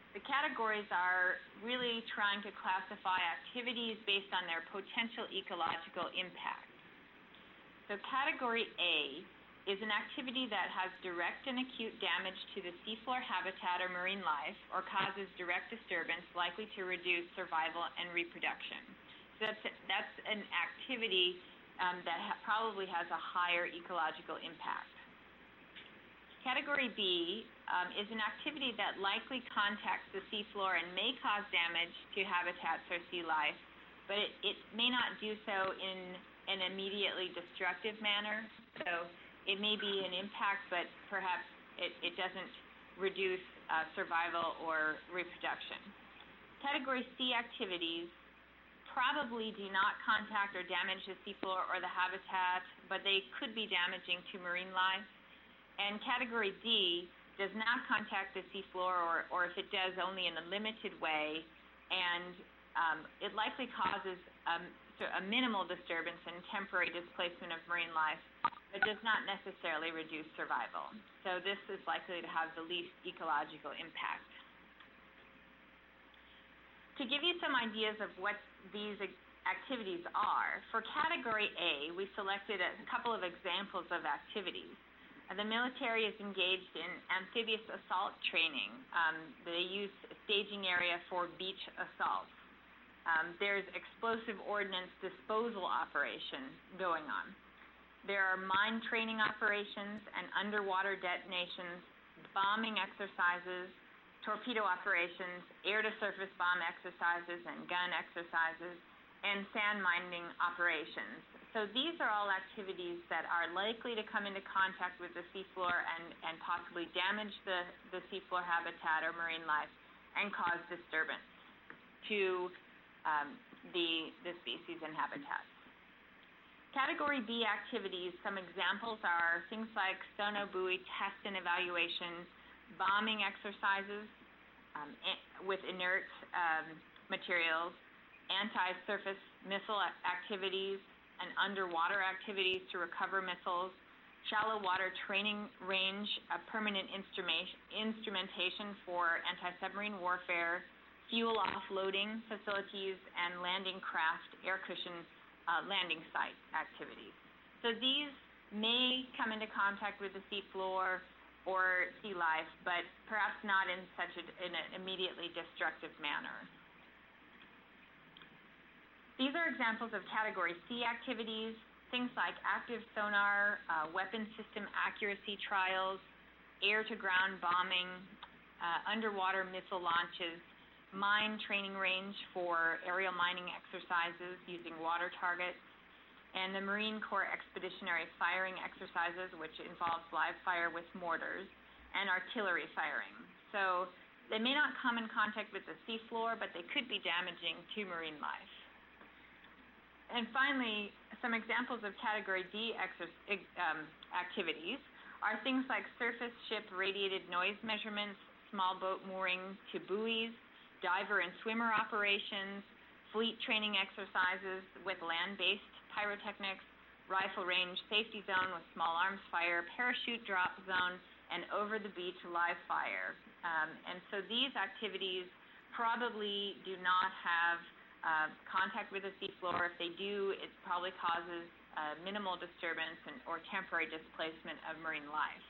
The categories are really trying to classify activities based on their potential ecological impact. So category A is an activity that has direct and acute damage to the seafloor habitat or marine life or causes direct disturbance likely to reduce survival and reproduction. So that's, that's an activity um, that ha probably has a higher ecological impact. Category B um, is an activity that likely contacts the seafloor and may cause damage to habitats or sea life, but it, it may not do so in an immediately destructive manner. So it may be an impact, but perhaps it, it doesn't reduce uh, survival or reproduction. Category C activities probably do not contact or damage the seafloor or the habitat, but they could be damaging to marine life. And category D does not contact the seafloor, or, or if it does, only in a limited way, and um, it likely causes um, a minimal disturbance and temporary displacement of marine life, but does not necessarily reduce survival. So this is likely to have the least ecological impact. To give you some ideas of what these activities are, for category A, we selected a couple of examples of activities. The military is engaged in amphibious assault training. Um, they use a staging area for beach assaults. Um, there's explosive ordnance disposal operation going on. There are mine training operations and underwater detonations, bombing exercises, torpedo operations, air-to-surface bomb exercises and gun exercises, and sand mining operations. So these are all activities that are likely to come into contact with the seafloor and, and possibly damage the, the seafloor habitat or marine life and cause disturbance to um, the, the species and habitats. Category B activities, some examples are things like sonobuoy test and evaluation, bombing exercises um, with inert um, materials, anti-surface missile activities, and underwater activities to recover missiles, shallow water training range, a permanent instrumentation for anti-submarine warfare, fuel offloading facilities, and landing craft air cushion uh, landing site activities. So these may come into contact with the seafloor or sea life, but perhaps not in such a, in an immediately destructive manner. These are examples of category C activities, things like active sonar, uh, weapon system accuracy trials, air-to-ground bombing, uh, underwater missile launches, mine training range for aerial mining exercises using water targets, and the Marine Corps expeditionary firing exercises, which involves live fire with mortars, and artillery firing. So they may not come in contact with the seafloor, but they could be damaging to marine life. And finally, some examples of category D um, activities are things like surface ship radiated noise measurements, small boat mooring to buoys, diver and swimmer operations, fleet training exercises with land-based pyrotechnics, rifle range safety zone with small arms fire, parachute drop zone, and over-the-beach live fire. Um, and so these activities probably do not have Uh, contact with the seafloor. If they do, it probably causes uh, minimal disturbance and, or temporary displacement of marine life.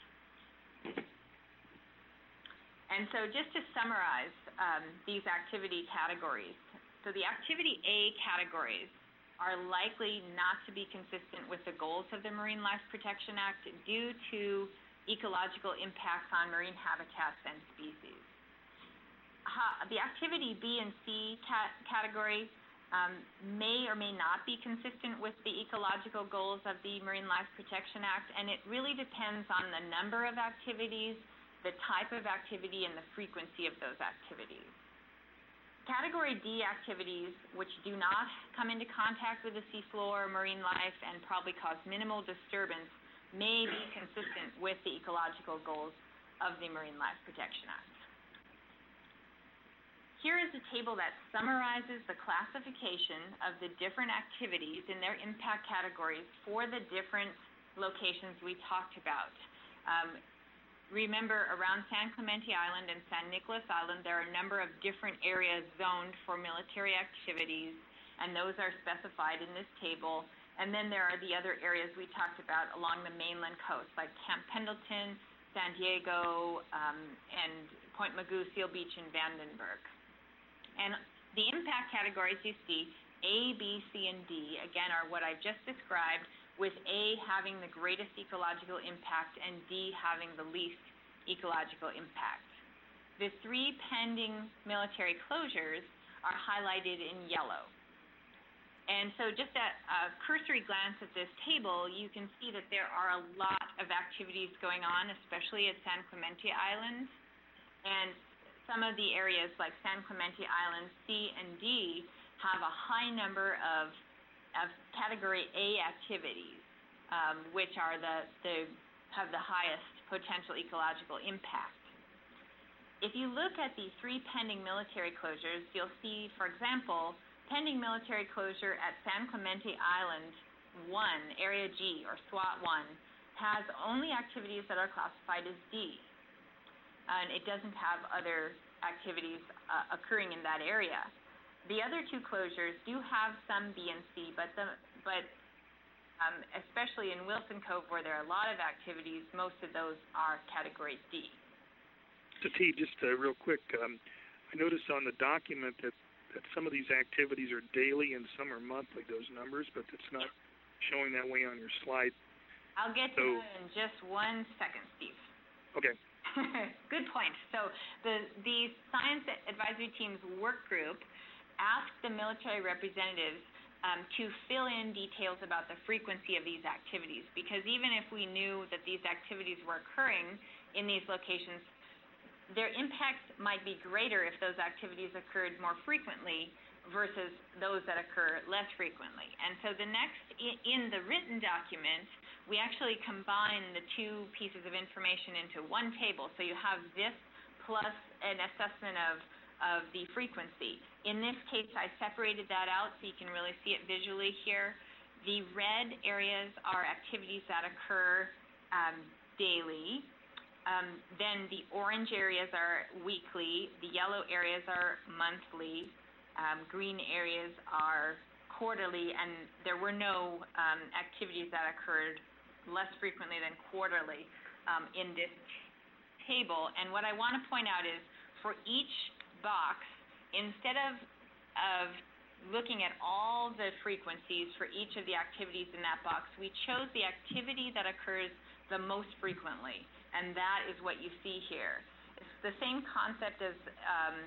And so just to summarize um, these activity categories, so the activity A categories are likely not to be consistent with the goals of the Marine Life Protection Act due to ecological impacts on marine habitats and species. The activity B and C cat category um, may or may not be consistent with the ecological goals of the Marine Life Protection Act, and it really depends on the number of activities, the type of activity, and the frequency of those activities. Category D activities, which do not come into contact with the seafloor or marine life and probably cause minimal disturbance, may be consistent with the ecological goals of the Marine Life Protection Act. Here is a table that summarizes the classification of the different activities in their impact categories for the different locations we talked about. Um, remember, around San Clemente Island and San Nicolas Island, there are a number of different areas zoned for military activities, and those are specified in this table. And then there are the other areas we talked about along the mainland coast, like Camp Pendleton, San Diego, um, and Point Mugu, Seal Beach, and Vandenberg. And the impact categories you see, A, B, C, and D, again, are what I've just described, with A having the greatest ecological impact and D having the least ecological impact. The three pending military closures are highlighted in yellow. And so just at a cursory glance at this table, you can see that there are a lot of activities going on, especially at San Clemente Island. And some of the areas like San Clemente Island C and D have a high number of of Category A activities, um, which are the, the have the highest potential ecological impact. If you look at the three pending military closures, you'll see, for example, pending military closure at San Clemente Island one, Area G, or SWAT one, has only activities that are classified as D, and it doesn't have other activities uh, occurring in that area. The other two closures do have some B and C, but the, but um, especially in Wilson Cove, where there are a lot of activities, most of those are Category D. So T, just uh, real quick, um, I noticed on the document that, that some of these activities are daily and some are monthly, those numbers, but it's not showing that way on your slide. I'll get so, to that in just one second, Steve. Okay. Good point. So the, the Science Advisory Team's work group asked the military representatives um, to fill in details about the frequency of these activities, because even if we knew that these activities were occurring in these locations, their impacts might be greater if those activities occurred more frequently versus those that occur less frequently. And so the next, in the written document, we actually combine the two pieces of information into one table. So you have this plus an assessment of of the frequency. In this case, I separated that out so you can really see it visually here. The red areas are activities that occur um, daily. Um, then the orange areas are weekly. The yellow areas are monthly. Um, green areas are quarterly, and there were no um, activities that occurred less frequently than quarterly um, in this table. And what I want to point out is for each box, instead of of looking at all the frequencies for each of the activities in that box, we chose the activity that occurs the most frequently, and that is what you see here. It's the same concept as um,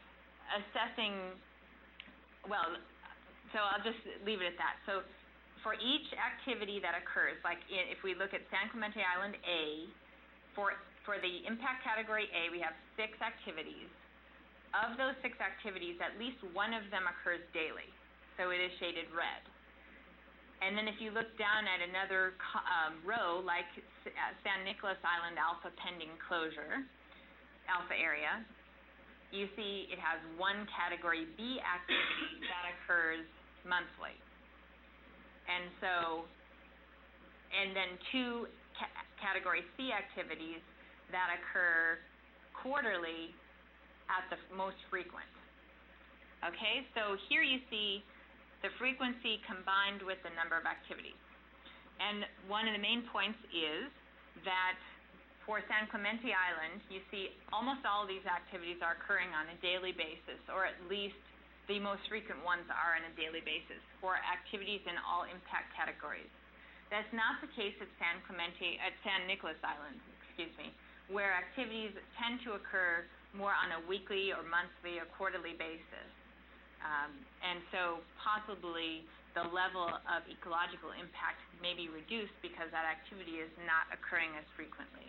assessing, well, so I'll just leave it at that. So for each activity that occurs, like if we look at San Clemente Island A, for, for the impact category A, we have six activities. Of those six activities, at least one of them occurs daily, so it is shaded red. And then if you look down at another um, row, like San Nicolas Island Alpha pending closure, Alpha area, you see it has one Category B activity that occurs monthly. And so, and then two ca Category C activities that occur quarterly at the most frequent. Okay, so here you see the frequency combined with the number of activities. And one of the main points is that for San Clemente Island, you see almost all of these activities are occurring on a daily basis, or at least the most frequent ones are on a daily basis for activities in all impact categories. That's not the case at San Clemente, at San Nicolas Island, excuse me, where activities tend to occur more on a weekly or monthly or quarterly basis. Um, and so possibly the level of ecological impact may be reduced because that activity is not occurring as frequently.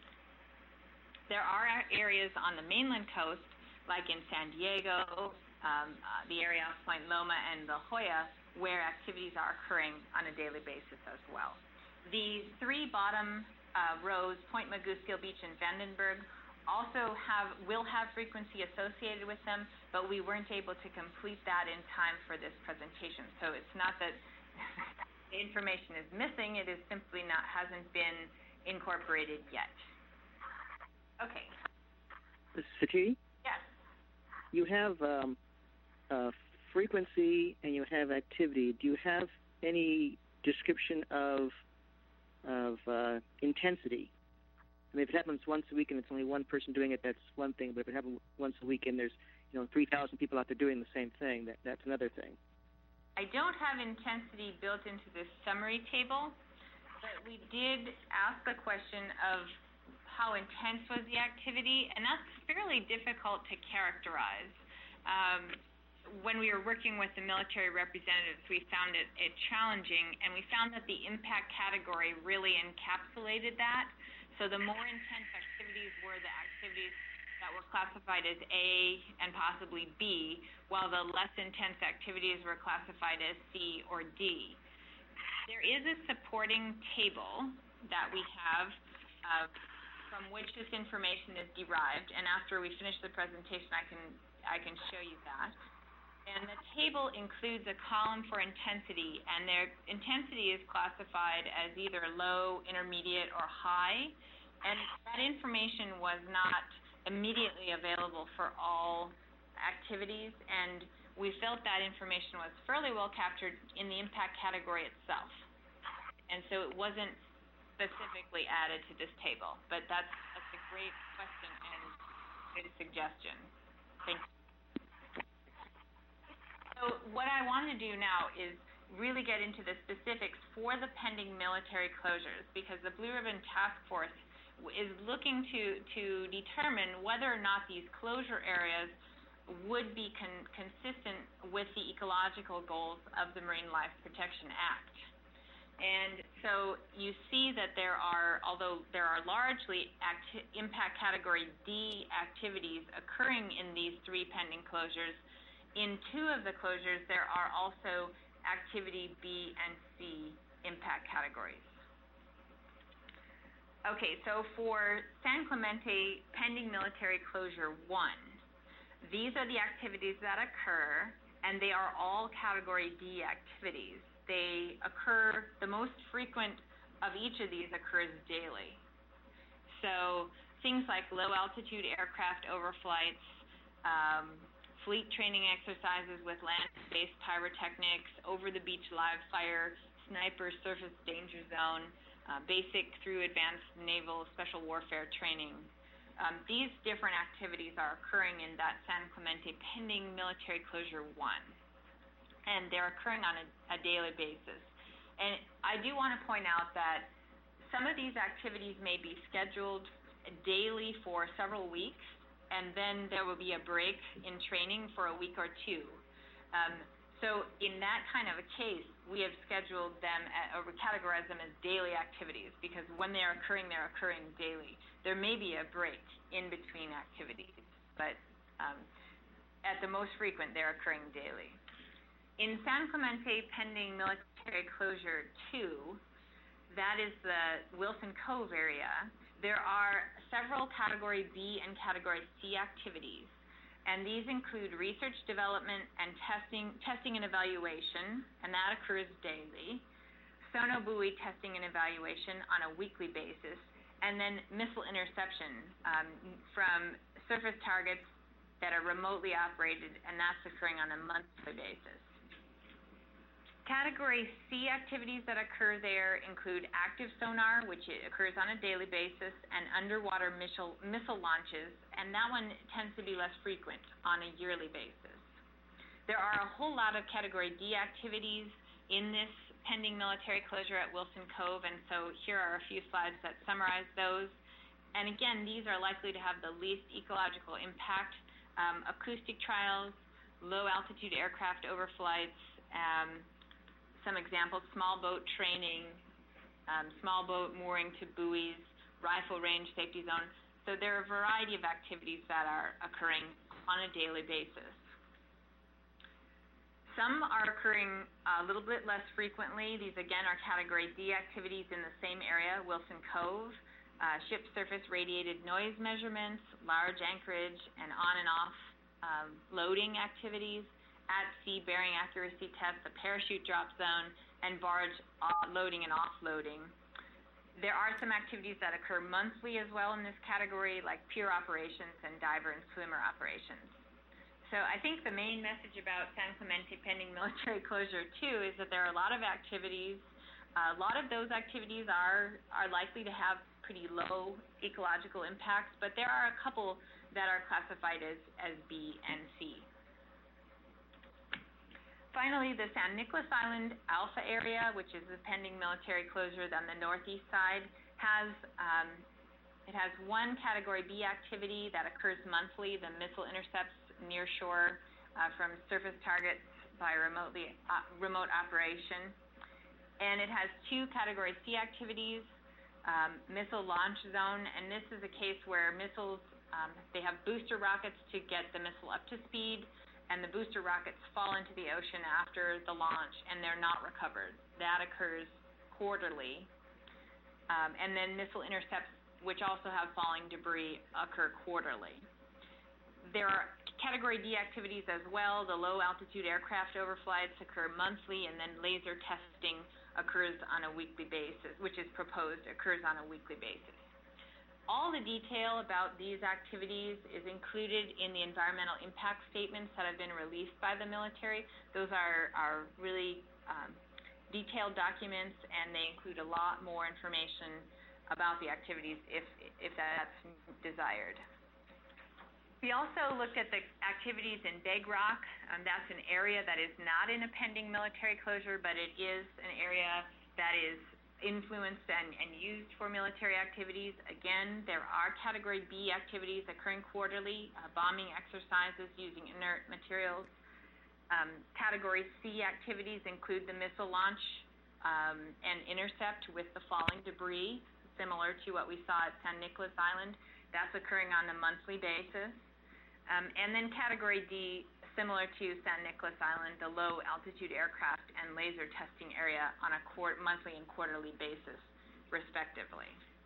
There are areas on the mainland coast, like in San Diego, um, uh, the area of Point Loma and La Jolla, where activities are occurring on a daily basis as well. The three bottom uh, rows, Point Mugu, Seal Beach, and Vandenberg, also have will have frequency associated with them, but we weren't able to complete that in time for this presentation. So it's not that the information is missing, it is simply not hasn't been incorporated yet. Okay. This is Fati. Yes. You have um, uh, frequency and you have activity. Do you have any description of of uh, intensity? I mean, if it happens once a week and it's only one person doing it, that's one thing. But if it happens once a week and there's, you know, three thousand people out there doing the same thing, that that's another thing. I don't have intensity built into this summary table, but we did ask the question of how intense was the activity, and that's fairly difficult to characterize. Um, when we were working with the military representatives, we found it, it challenging, and we found that the impact category really encapsulated that. So the more intense activities were the activities that were classified as A and possibly B, while the less intense activities were classified as C or D. There is a supporting table that we have uh, from which this information is derived, and after we finish the presentation, I can, I can show you that. And the table includes a column for intensity, and their intensity is classified as either low, intermediate, or high, and that information was not immediately available for all activities, and we felt that information was fairly well captured in the impact category itself. And so it wasn't specifically added to this table, but that's, that's a great question and good suggestion. Thank you. So what I want to do now is really get into the specifics for the pending military closures, because the Blue Ribbon Task Force is looking to, to determine whether or not these closure areas would be con consistent with the ecological goals of the Marine Life Protection Act. And so you see that there are, although there are largely acti impact category D activities occurring in these three pending closures, in two of the closures there are also activity B and C impact categories. Okay, so for San Clemente pending military closure one, these are the activities that occur, and they are all category D activities. They occur, the most frequent of each of these occurs daily. So things like low altitude aircraft overflights, um, fleet training exercises with land-based pyrotechnics, over-the-beach live fire, sniper surface danger zone, Uh, basic through advanced naval special warfare training. Um, these different activities are occurring in that San Clemente pending military closure one, and they're occurring on a, a daily basis. And I do want to point out that some of these activities may be scheduled daily for several weeks, and then there will be a break in training for a week or two. Um, So in that kind of a case, we have scheduled them, at, or we categorize them as daily activities, because when they're occurring, they're occurring daily. There may be a break in between activities, but um, at the most frequent, they're occurring daily. In San Clemente pending military closure two, that is the Wilson Cove area, there are several Category B and Category C activities. And these include research, development, and testing, testing and evaluation, and that occurs daily. Sonobuoy testing and evaluation on a weekly basis, and then missile interception um, from surface targets that are remotely operated, and that's occurring on a monthly basis. Category C activities that occur there include active sonar, which occurs on a daily basis, and underwater missile, missile launches, and that one tends to be less frequent on a yearly basis. There are a whole lot of Category D activities in this pending military closure at Wilson Cove, and so here are a few slides that summarize those. And again, these are likely to have the least ecological impact. Um, acoustic trials, low altitude aircraft overflights, um, some examples, small boat training, um, small boat mooring to buoys, rifle range safety zone. So there are a variety of activities that are occurring on a daily basis. Some are occurring a little bit less frequently. These, again, are Category D activities in the same area, Wilson Cove, uh, ship surface radiated noise measurements, large anchorage, and on and off um, loading activities, at sea bearing accuracy tests, a parachute drop zone, and barge loading and offloading. there are some activities that occur monthly as well in this category, like pier operations and diver and swimmer operations. So I think the main message about San Clemente pending military closure, too, is that there are a lot of activities. Uh, a lot of those activities are, are likely to have pretty low ecological impacts, but there are a couple that are classified as, as B and C. Finally, the San Nicolas Island Alpha area, which is the pending military closure on the northeast side, has um, it has one Category B activity that occurs monthly, the missile intercepts near shore uh, from surface targets by remotely uh, remote operation. And it has two Category C activities, um, missile launch zone, and this is a case where missiles, um, they have booster rockets to get the missile up to speed, and the booster rockets fall into the ocean after the launch, and they're not recovered. That occurs quarterly. Um, and then missile intercepts, which also have falling debris, occur quarterly. There are Category D activities as well. The low-altitude aircraft overflights occur monthly, and then laser testing occurs on a weekly basis, which is proposed, occurs on a weekly basis. All the detail about these activities is included in the environmental impact statements that have been released by the military. Those are, are really um, detailed documents, and they include a lot more information about the activities if, if that's desired. We also looked at the activities in Big Rock. Um, that's an area that is not in a pending military closure, but it is an area that is influenced and, and used for military activities. Again, there are Category B activities occurring quarterly, uh, bombing exercises using inert materials. Um, Category C activities include the missile launch um, and intercept with the falling debris, similar to what we saw at San Nicolas Island. That's occurring on a monthly basis. Um, and then Category D, similar to San Nicolas Island, the low-altitude aircraft and laser testing area on a quart monthly and quarterly basis, respectively.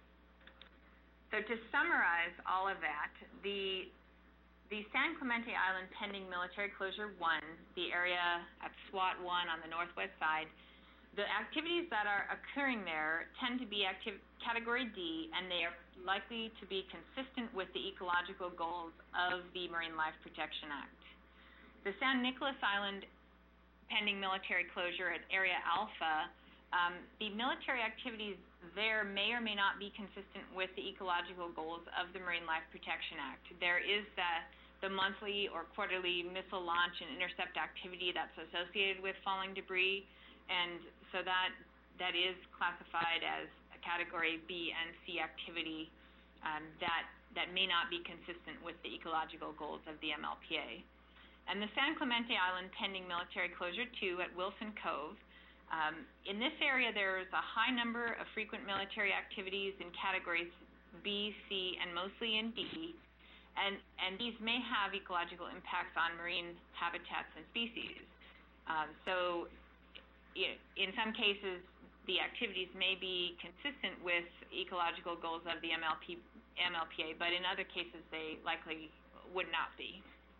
So to summarize all of that, the, the San Clemente Island pending military closure one, the area at SWAT one on the northwest side, the activities that are occurring there tend to be active, Category D, and they are likely to be consistent with the ecological goals of the Marine Life Protection Act. The San Nicolas Island pending military closure at Area Alpha, um, the military activities there may or may not be consistent with the ecological goals of the Marine Life Protection Act. There is the, the monthly or quarterly missile launch and intercept activity that's associated with falling debris, and so that that is classified as a Category B and C activity um, that, that may not be consistent with the ecological goals of the M L P A. And the San Clemente Island pending military closure two at Wilson Cove. Um, in this area, there's a high number of frequent military activities in categories B, C, and mostly in D, and, and these may have ecological impacts on marine habitats and species. Um, so you know, in some cases, the activities may be consistent with ecological goals of the M L P, M L P A, but in other cases, they likely would not be.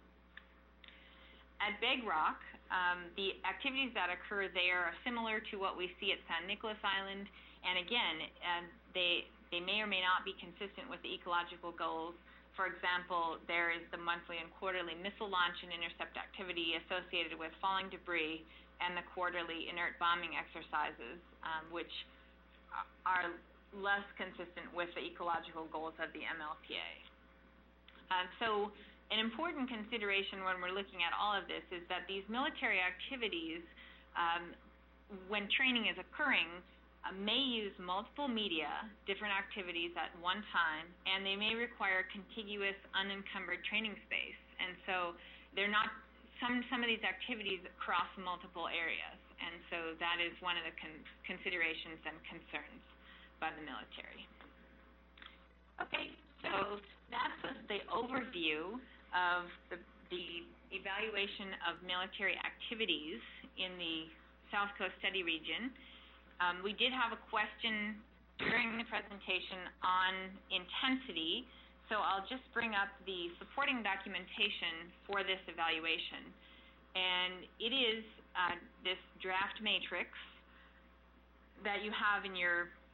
At Big Rock, um, the activities that occur there are similar to what we see at San Nicolas Island, and again, uh, they, they may or may not be consistent with the ecological goals. For example, there is the monthly and quarterly missile launch and intercept activity associated with falling debris, and the quarterly inert bombing exercises, um, which are less consistent with the ecological goals of the M L P A. Uh, so an important consideration when we're looking at all of this is that these military activities, um, when training is occurring, uh, may use multiple media, different activities at one time, and they may require contiguous, unencumbered training space. And so they're not Some, some of these activities cross multiple areas, and so that is one of the con considerations and concerns by the military. Okay, so that's the overview of the, the evaluation of military activities in the South Coast Study Region. Um, we did have a question during the presentation on intensity, so I'll just bring up the supporting documentation for this evaluation. And it is uh, this draft matrix that you have in your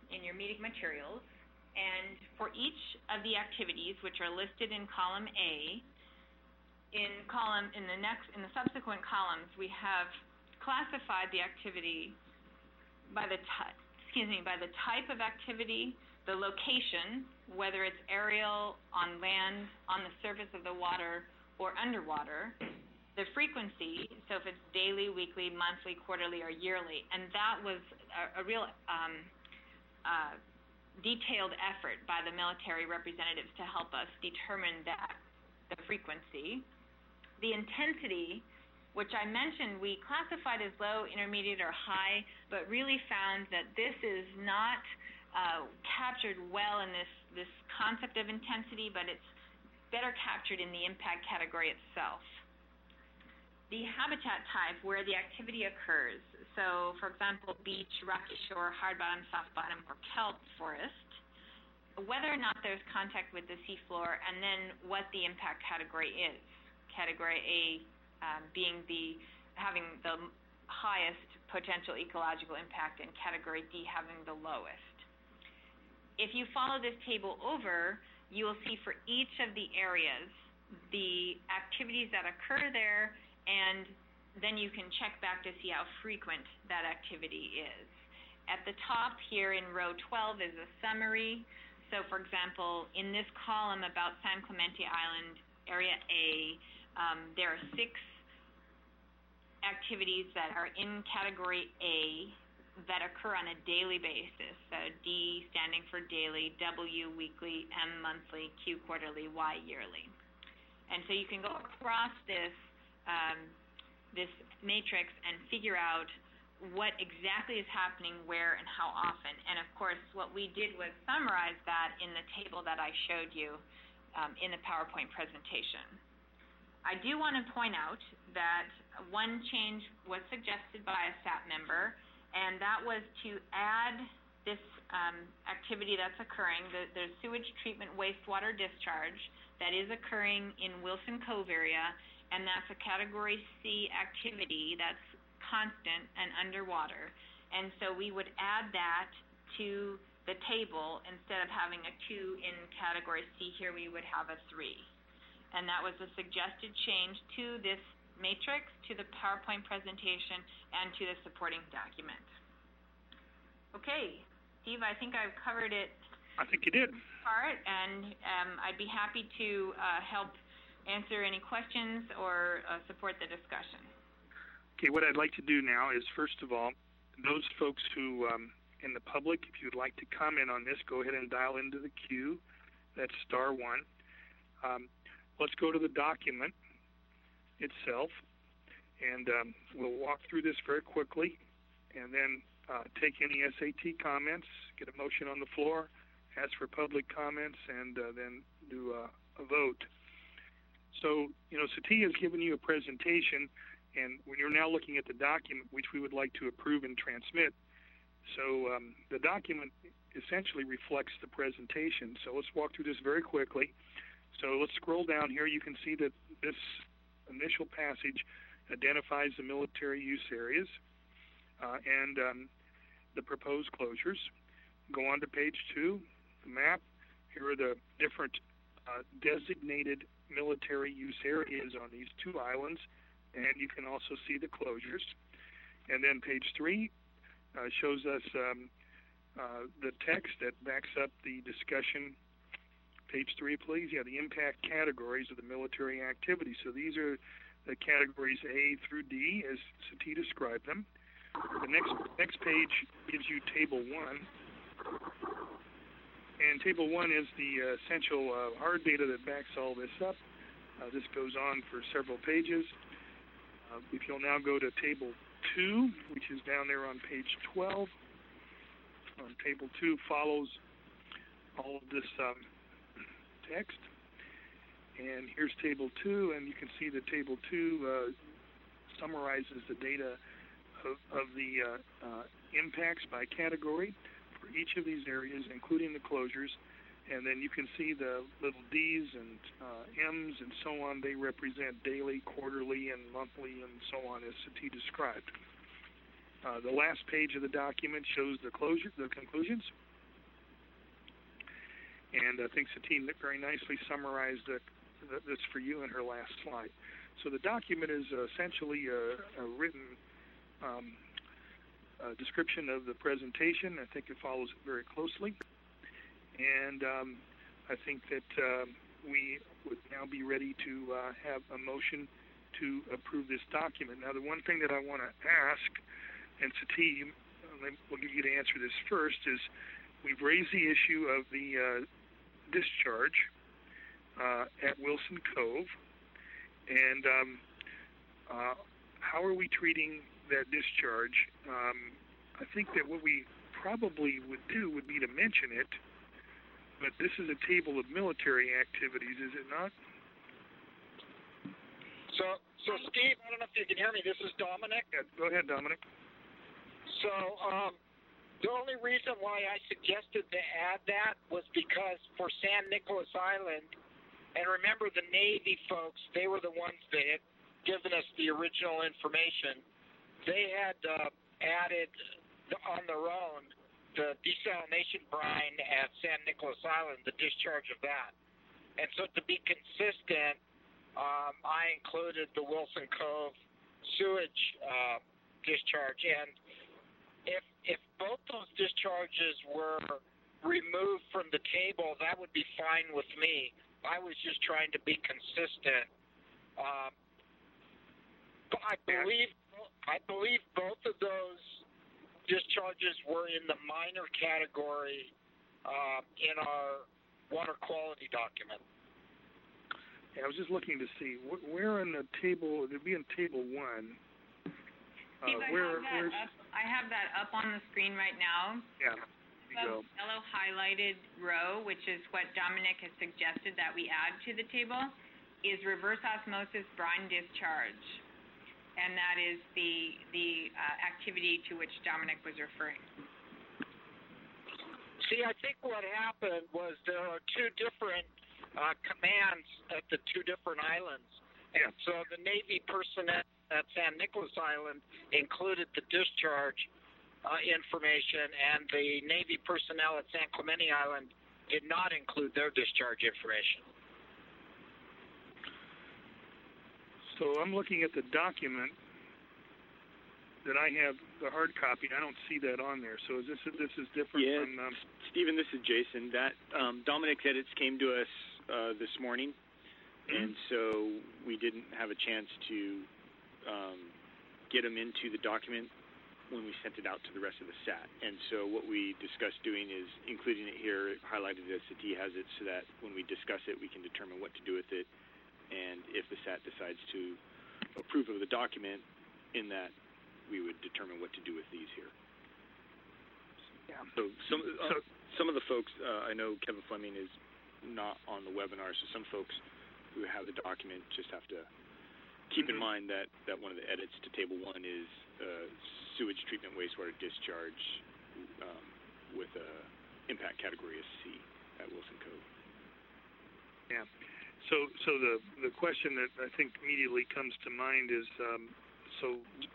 in your meeting materials. And for each of the activities, which are listed in column A, in column in the next in the subsequent columns, we have classified the activity by the ty- excuse me by the type of activity, the location, whether it's aerial, on land, on the surface of the water, or underwater, the frequency, so if it's daily, weekly, monthly, quarterly, or yearly, and that was a, a real um, uh, detailed effort by the military representatives to help us determine that, the frequency. The intensity, which I mentioned we classified as low, intermediate, or high, but really found that this is not uh, captured well in this, this concept of intensity, but it's better captured in the impact category itself. The habitat type where the activity occurs, so for example, beach, rocky shore, hard bottom, soft bottom, or kelp forest, whether or not there's contact with the seafloor, and then what the impact category is. Category A um, being the having the highest potential ecological impact, and category D having the lowest. If you follow this table over, you will see for each of the areas the activities that occur there, and then you can check back to see how frequent that activity is. At the top here in row twelve is a summary. So for example, in this column about San Clemente Island, Area A, um, there are six activities that are in category A that occur on a daily basis. So D standing for daily, W weekly, M monthly, Q quarterly, Y yearly. And so you can go across this um, this matrix and figure out what exactly is happening where and how often. And of course, what we did was summarize that in the table that I showed you um, in the PowerPoint presentation. I do want to point out that one change was suggested by a S A P member, and that was to add this um, activity that's occurring, the, the sewage treatment wastewater discharge that is occurring in Wilson Cove area, and that's a category C activity that's constant and underwater. And so we would add that to the table. Instead of having a two in category C here, we would have a three. And that was a suggested change to this matrix, to the PowerPoint presentation, and to the supporting document. Okay, Steve, I think I've covered it. I think you did. Part, and um, I'd be happy to uh, help answer any questions or uh, support the discussion. Okay, what I'd like to do now is, first of all, those folks who, um, in the public, if you'd like to comment on this, go ahead and dial into the queue. That's star one. Um, let's go to the document itself, and um, we'll walk through this very quickly, and then uh, take any S A T comments, get a motion on the floor, ask for public comments, and uh, then do uh, a vote. So, you know, Satia has given you a presentation, and when you're now looking at the document, which we would like to approve and transmit. So um, the document essentially reflects the presentation. So let's walk through this very quickly. So let's scroll down here. You can see that this initial passage identifies the military use areas uh, and um, the proposed closures. Go on to page two, the map. Here are the different uh, designated military use areas on these two islands, and you can also see the closures. And then page three uh, shows us um, uh, the text that backs up the discussion. Page three, please. Yeah, the impact categories of the military activity. So these are the categories A through D, as Satia described them. The next next page gives you table one. And table one is the uh, essential uh, hard data that backs all this up. Uh, this goes on for several pages. Uh, if you'll now go to table two, which is down there on page twelve, on table two follows all of this um, text. And here's table two, and you can see that table two uh, summarizes the data of, of the uh, uh, impacts by category for each of these areas, including the closures. And then you can see the little D's and uh, M's and so on. They represent daily, quarterly, and monthly, and so on, as Satia described. Uh, the last page of the document shows the closure, the conclusions. And I think Satine very nicely summarized uh, th- this for you in her last slide. So the document is uh, essentially a, a written um, a description of the presentation. I think it follows it very closely. And um, I think that uh, we would now be ready to uh, have a motion to approve this document. Now, the one thing that I want to ask, and Satine, we'll get you to answer this first, is we've raised the issue of the uh, discharge uh, at Wilson Cove, and um, uh, how are we treating that discharge? Um, I think that what we probably would do would be to mention it, but this is a table of military activities, is it not? So, so Steve, I don't know if you can hear me. This is Dominic. Yeah, go ahead, Dominic. So, um, the only reason why I suggested to add that was because for San Nicolas Island, and remember the Navy folks, they were the ones that had given us the original information. They had uh, added on their own the desalination brine at San Nicolas Island, the discharge of that. And so to be consistent, um, I included the Wilson Cove sewage uh, discharge. And if if both those discharges were removed from the table, that would be fine with me. I was just trying to be consistent. Um, but I believe I believe both of those discharges were in the minor category uh, in our water quality document. Yeah, I was just looking to see wh- where in the table. It'd be in table one. Steve, Uh, I, where, have that up, I have that up on the screen right now. Yeah. The yellow highlighted row, which is what Dominic has suggested that we add to the table, is reverse osmosis brine discharge. And that is the, the uh, activity to which Dominic was referring. See, I think what happened was there are two different uh, commands at the two different islands. And so the Navy personnel at San Nicolas Island included the discharge uh, information, and the Navy personnel at San Clemente Island did not include their discharge information. So I'm looking at the document that I have, the hard copy. I don't see that on there. So is this this is different yeah, from... Um, Stephen, this is Jason. That um, Dominic's edits came to us uh, this morning, mm-hmm. and so we didn't have a chance to um, get them into the document when we sent it out to the rest of the S A T. And so what we discussed doing is including it here, highlighted as the T has it, so that when we discuss it, we can determine what to do with it. And if the S A T decides to approve of the document, in that we would determine what to do with these here. Yeah. So some uh, so, some of the folks, uh, I know Kevin Fleming is not on the webinar, so some folks who have the document just have to keep mm-hmm. in mind that, that one of the edits to Table one is uh, sewage treatment wastewater discharge um, with a impact category of C at Wilson Cove. Yeah. So, so the the question that I think immediately comes to mind is, um, so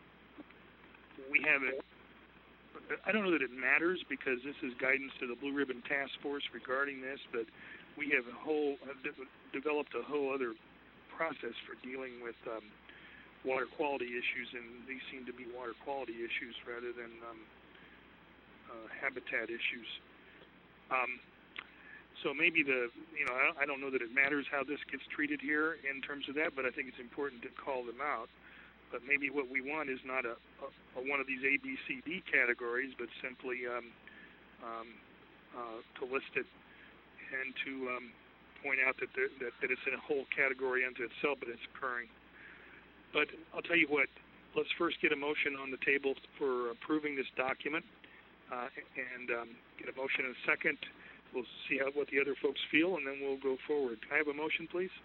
we have it. I don't know that it matters because this is guidance to the Blue Ribbon Task Force regarding this, but we have a whole uh, de- developed a whole other process for dealing with um, water quality issues, and these seem to be water quality issues rather than um, uh, habitat issues. Um, So maybe the, you know, I don't know that it matters how this gets treated here in terms of that, but I think it's important to call them out. But maybe what we want is not a, a, a one of these A, B, C, D categories, but simply um, um, uh, to list it and to um, point out that, there, that that it's in a whole category unto itself, but it's occurring. But I'll tell you what, let's first get a motion on the table for approving this document, uh, and um, get a motion in a second. We'll see how, what the other folks feel, and then we'll go forward. Can I have a motion, please?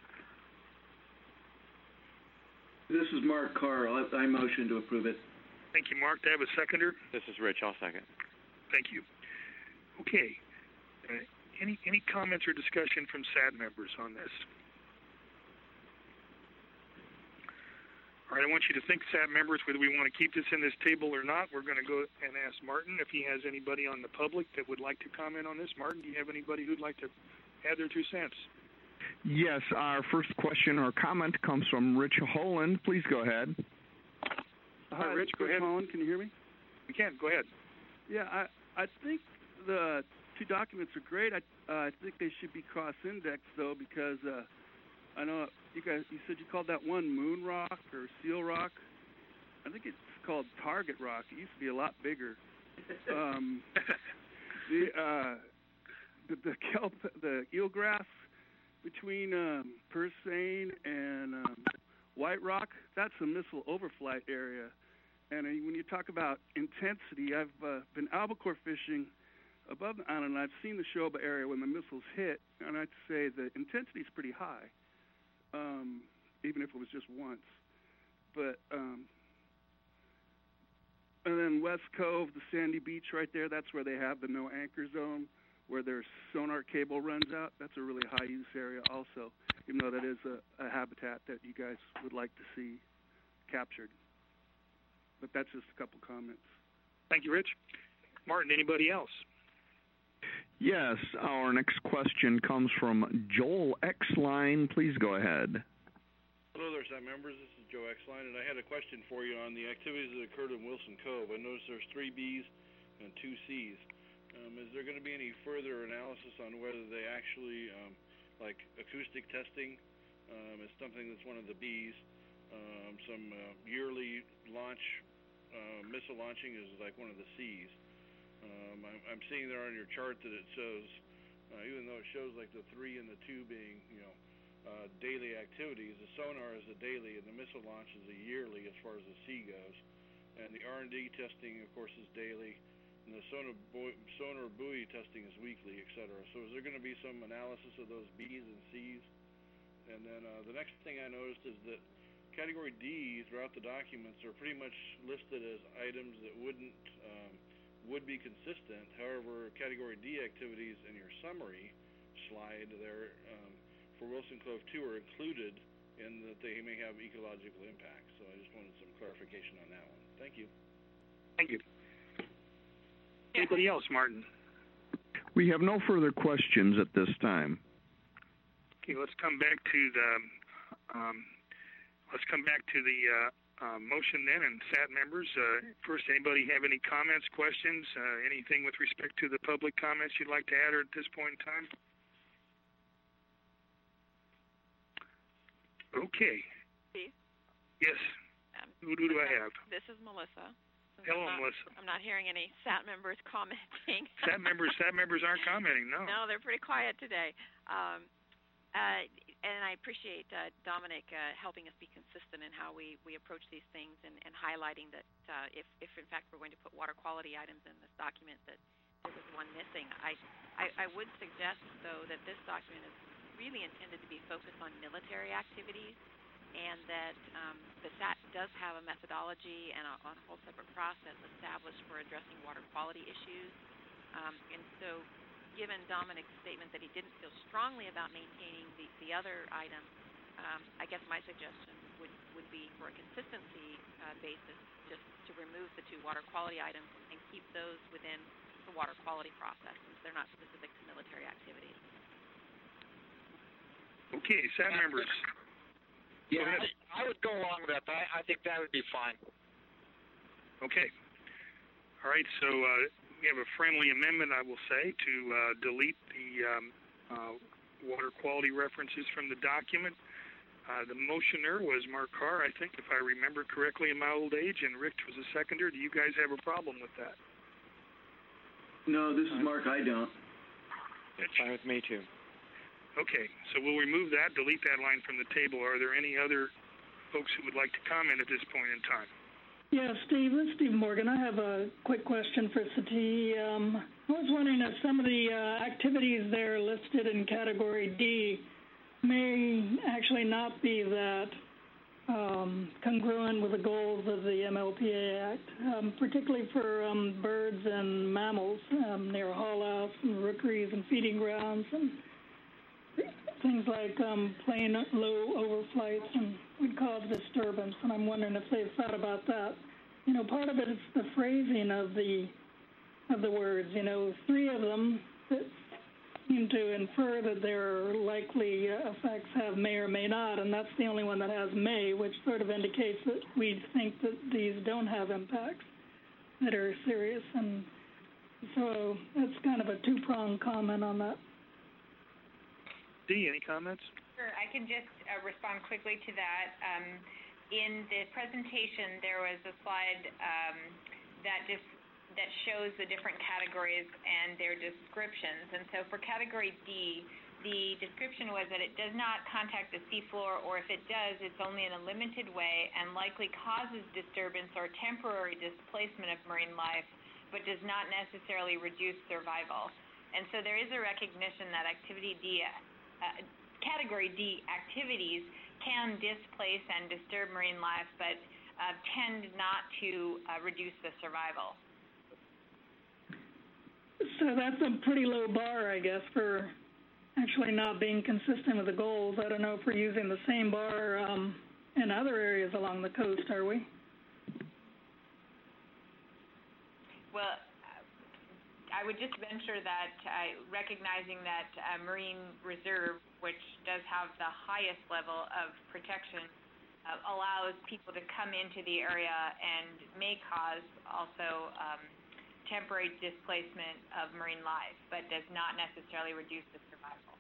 This is Mark Carr. I, I motion to approve it. Thank you, Mark. Do I have a seconder? This is Rich. I'll second. Thank you. Okay. Uh, any any comments or discussion from S A D members on this? All right, I want you to think, S A T members, whether we want to keep this in this table or not. We're going to go and ask Martin if he has anybody on the public that would like to comment on this. Martin, do you have anybody who'd like to add their two cents? Yes, our first question or comment comes from Rich Holland. Please go ahead. Hi, Rich, go ahead. Holland, can you hear me? We can, go ahead. Yeah, I, I think the two documents are great. I, uh, I think they should be cross-indexed, though, because uh, I know you guys, you said you called that one Moon Rock or Seal Rock. I think it's called Target Rock. It used to be a lot bigger. Um, the, uh, the the kelp, the eelgrass between um, Persane and um, White Rock, that's a missile overflight area. And uh, when you talk about intensity, I've uh, been albacore fishing above the island, and I've seen the Shoba area when the missiles hit, and I'd say the intensity is pretty high. Um, even if it was just once. But, um, and then West Cove, the sandy beach right there, that's where they have the no anchor zone, where their sonar cable runs out. That's a really high use area also, even though that is a, a habitat that you guys would like to see captured. But that's just a couple comments. Thank you, Rich. Martin, anybody else? Yes, our next question comes from Joel Exline. Please go ahead. Hello there, S A T members. This is Joe Exline, and I had a question for you on the activities that occurred in Wilson Cove. I noticed there's three B's and two C's. Um, is there going to be any further analysis on whether they actually, um, like acoustic testing um, is something that's one of the B's, um, some uh, yearly launch, uh, missile launching is like one of the C's. Um, I'm, I'm seeing there on your chart that it shows, uh, even though it shows like the three and the two being, you know, uh, daily activities, the sonar is a daily and the missile launch is a yearly as far as the sea goes. And the R and D testing, of course, is daily, and the sonar, buoy, sonar buoy testing is weekly, et cetera. So is there going to be some analysis of those B's and C's? And then uh, the next thing I noticed is that Category D throughout the documents are pretty much listed as items that wouldn't um, would be consistent. However, Category D activities in your summary slide there um, for Wilson Cove two are included in that they may have ecological impacts. So I just wanted some clarification on that one. Thank you. Thank you. Anybody else, Martin? We have no further questions at this time. Okay, let's come back to the um, let's come back to the uh, uh, motion then, and S A T members. Uh, first, anybody have any comments, questions, uh, anything with respect to the public comments you'd like to add at this point in time? Okay. Steve? Yes. Um, who, who do I have? This is Melissa. Hello, I'm not, Melissa. I'm not hearing any S A T members commenting. S A T members, S A T members aren't commenting, no. No, they're pretty quiet today. Um, uh, and I appreciate uh, Dominic uh, helping us be consistent in how we, we approach these things, and, and highlighting that uh, if, if in fact we're going to put water quality items in this document, that this is one missing. I, I, I would suggest, though, that this document is really intended to be focused on military activities, and that um, the S A T does have a methodology and a, a whole separate process established for addressing water quality issues. Um, and so, given Dominic's statement that he didn't feel strongly about maintaining the, the other items, um, I guess my suggestion would, would be for a consistency uh, basis, just to remove the two water quality items and keep those within the water quality process, since they're not specific to military activities. Okay, S A T members. Yeah, I, I would go along with that. I, I think that would be fine. Okay. All right, so uh, we have a friendly amendment, I will say, to uh, delete the um, uh, water quality references from the document. Uh, the motioner was Mark Carr, I think, if I remember correctly in my old age, and Rick was a seconder. Do you guys have a problem with that? No, this is Mark. I don't. It's fine with me, too. Okay, so we'll remove that, delete that line from the table. Are there any other folks who would like to comment at this point in time? Yeah, Steve, this is Steve Morgan. I have a quick question for Sati. Um, I was wondering if some of the uh, activities there listed in Category D may actually not be that um, congruent with the goals of the M L P A Act, um, particularly for um, birds and mammals um, near haul-outs and rookeries and feeding grounds, and things like um, plane low overflights, and we'd call disturbance, and I'm wondering if they've thought about that. You know, part of it is the phrasing of the of the words. You know, three of them that seem to infer that their likely effects have may or may not, and that's the only one that has may, which sort of indicates that we think that these don't have impacts that are serious. And so that's kind of a two-pronged comment on that. Dee, any comments? Sure, I can just uh, respond quickly to that. Um, in the presentation, there was a slide um, that just that shows the different categories and their descriptions. And so for category D, the description was that it does not contact the seafloor, or if it does, it's only in a limited way and likely causes disturbance or temporary displacement of marine life, but does not necessarily reduce survival. And so there is a recognition that activity D, uh, category D activities can displace and disturb marine life, but uh, tend not to uh, reduce the survival. So that's a pretty low bar, I guess, for actually not being consistent with the goals. I don't know if we're using the same bar um, in other areas along the coast, are we? Well, I would just venture that uh, recognizing that uh, Marine Reserve, which does have the highest level of protection, uh, allows people to come into the area and may cause also um, temporary displacement of marine life, but does not necessarily reduce the survival.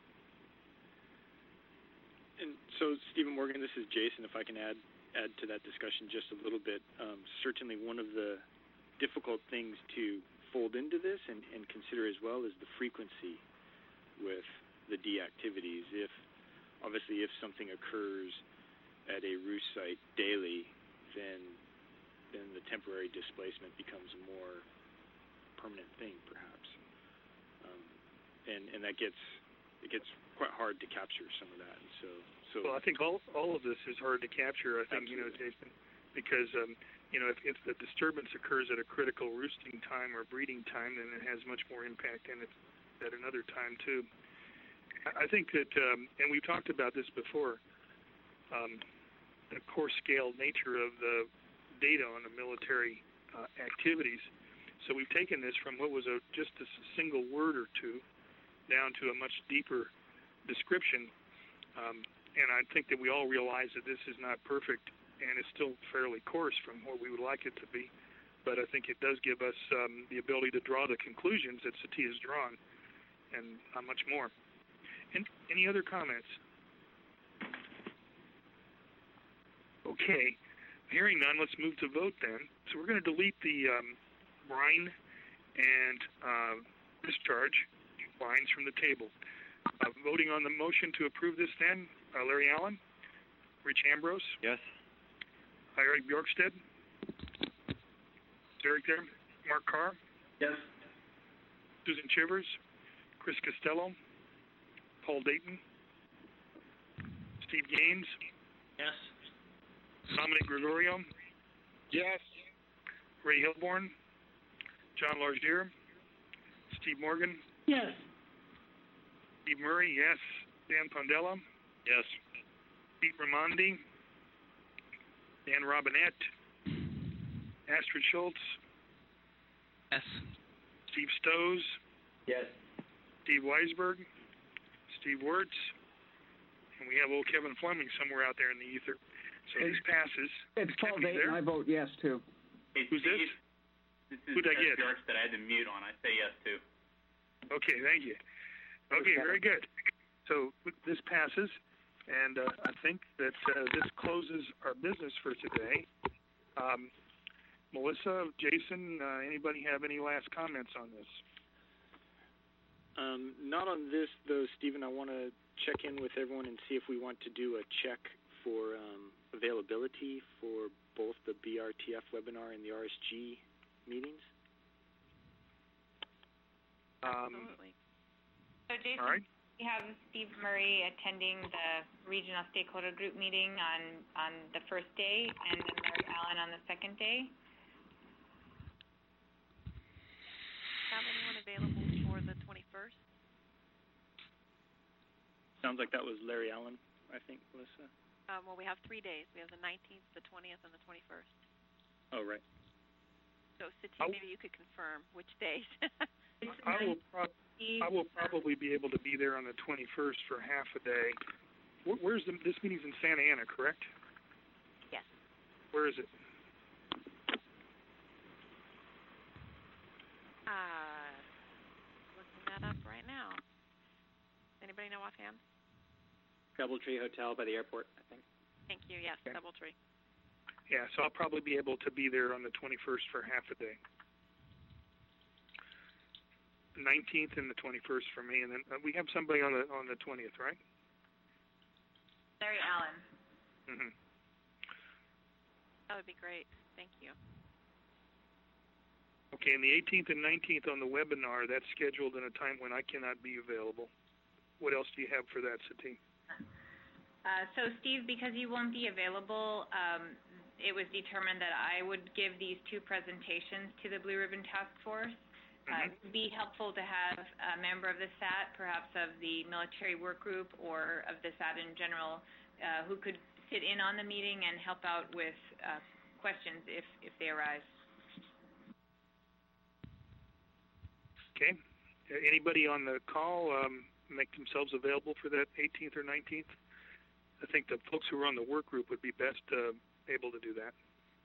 And so, Stephen Morgan, this is Jason. If I can add add to that discussion just a little bit, um, certainly one of the difficult things to fold into this and, and consider as well is the frequency with the D activities. If obviously if something occurs at a roost site daily, then then the temporary displacement becomes a more permanent thing, perhaps, um, and and that gets it gets quite hard to capture some of that. And so, so well, I think all all of this is hard to capture. I think absolutely. you know, Jason, because um, you know, if, if the disturbance occurs at a critical roosting time or breeding time, then it has much more impact than if at another time too. I, I think that, um, and we've talked about this before, um, the coarse scale nature of the data on the military uh, activities. So we've taken this from what was a, just a single word or two down to a much deeper description. Um, and I think that we all realize that this is not perfect and it's still fairly coarse from what we would like it to be. But I think it does give us um, the ability to draw the conclusions that SATI has drawn and not much more. And any other comments? Okay. Hearing none, let's move to vote then. So we're going to delete the um, brine and uh, discharge lines from the table. Uh, voting on the motion to approve this then, uh, Larry Allen, Rich Ambrose. Yes. Eric Bjorkstead. Is Eric there? Mark Carr. Yes. Susan Chivers. Chris Costello. Paul Dayton. Steve Gaines. Yes. Dominic Gregorio. Yes. Ray Hilborn. John Largier. Steve Morgan. Yes. Steve Murray, yes. Dan Pondella. Yes. Pete Raimondi. Dan Robinette. Astrid Schultz. Yes. Steve Stowes. Yes. Steve Weisberg. Steve Wirtz. And we have old Kevin Fleming somewhere out there in the ether. So this passes. It's Paul Dayton. I vote yes, too. Hey, Who's Steve, this? This is Who'd I get? George that I had to mute on. I say yes, too. Okay, thank you. Okay, very good. So this passes, and uh, I think that uh, this closes our business for today. Um, Melissa, Jason, uh, anybody have any last comments on this? Um, not on this, though, Stephen. I want to check in with everyone and see if we want to do a check for um, availability for both the B R T F webinar and the R S G meetings. Um, Absolutely. So, Jason, all right. we have Steve Murray attending the regional stakeholder group meeting on, on the first day, and then Larry Allen on the second day. Have anyone available for the twenty-first? Sounds like that was Larry Allen, I think, Melissa. Um, well, we have three days. We have the nineteenth, the twentieth, and the twenty-first. Oh, right. So, Sati, maybe you could confirm which days. I will, prob- I will probably be able to be there on the twenty-first for half a day. Where, where's the, this meeting's in Santa Ana, correct? Yes. Where is it? Uh, looking that up right now. Anybody know offhand? Doubletree Hotel by the airport, I think. Thank you. Yes, Okay. Doubletree. Yeah, so I'll probably be able to be there on the twenty-first for half a day. The nineteenth and the twenty-first for me, and then uh, we have somebody on the on the twentieth, right? Larry Allen. Mm-hmm. That would be great. Thank you. Okay, and the eighteenth and nineteenth on the webinar, that's scheduled in a time when I cannot be available. What else do you have for that, Sati? Uh, so, Steve, because you won't be available, um, it was determined that I would give these two presentations to the Blue Ribbon Task Force. Uh, it would be helpful to have a member of the S A T, perhaps of the military work group or of the S A T in general, uh, who could sit in on the meeting and help out with uh, questions if, if they arise. Okay. Uh, anybody on the call um, make themselves available for that eighteenth or nineteenth? I think the folks who are on the work group would be best uh, able to do that.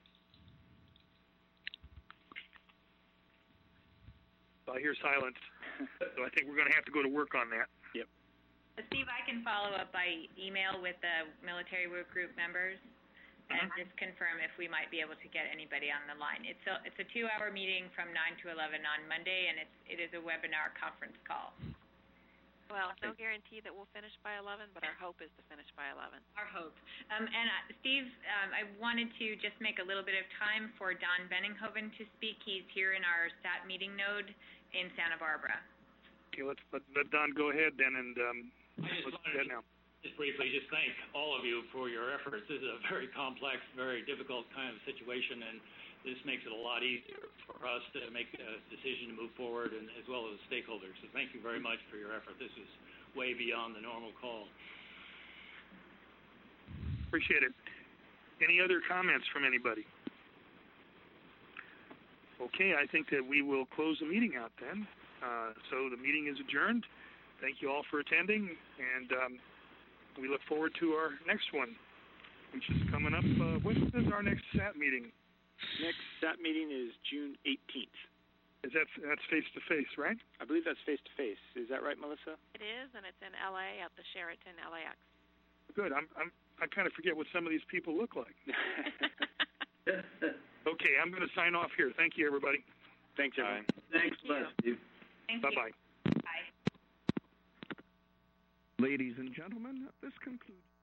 I hear silence, so I think we're going to have to go to work on that. Yep. Steve, I can follow up by email with the military work group members and just confirm if we might be able to get anybody on the line. It's a, it's a two-hour meeting from nine to eleven on Monday, and it's, it is a webinar conference call. Well, no guarantee that we'll finish by eleven, but our hope is to finish by eleven. Our hope. Um, and uh, Steve, um, I wanted to just make a little bit of time for Don Benninghoven to speak. He's here in our S A T meeting node in Santa Barbara. Okay, let's let, let Don go ahead then, and um, let's do that now. Just briefly, just thank all of you for your efforts. This is a very complex, very difficult kind of situation, and this makes it a lot easier for us to make a decision to move forward, and as well as stakeholders. So thank you very much for your effort. This is way beyond the normal call. Appreciate it. Any other comments from anybody? Okay, I think that we will close the meeting out then. Uh, so the meeting is adjourned. Thank you all for attending, and um, we look forward to our next one, which is coming up. Uh, when is our next S A T meeting? Next S A T meeting is June eighteenth. Is that that's face to face, right? I believe that's face to face. Is that right, Melissa? It is, and it's in L A at the Sheraton L A X. Good. I'm I'm I kind of forget what some of these people look like. Okay, I'm going to sign off here. Thank you, everybody. Thanks, everyone. Thanks, Les, Steve. Thank Bye bye. Bye. Ladies and gentlemen, this concludes.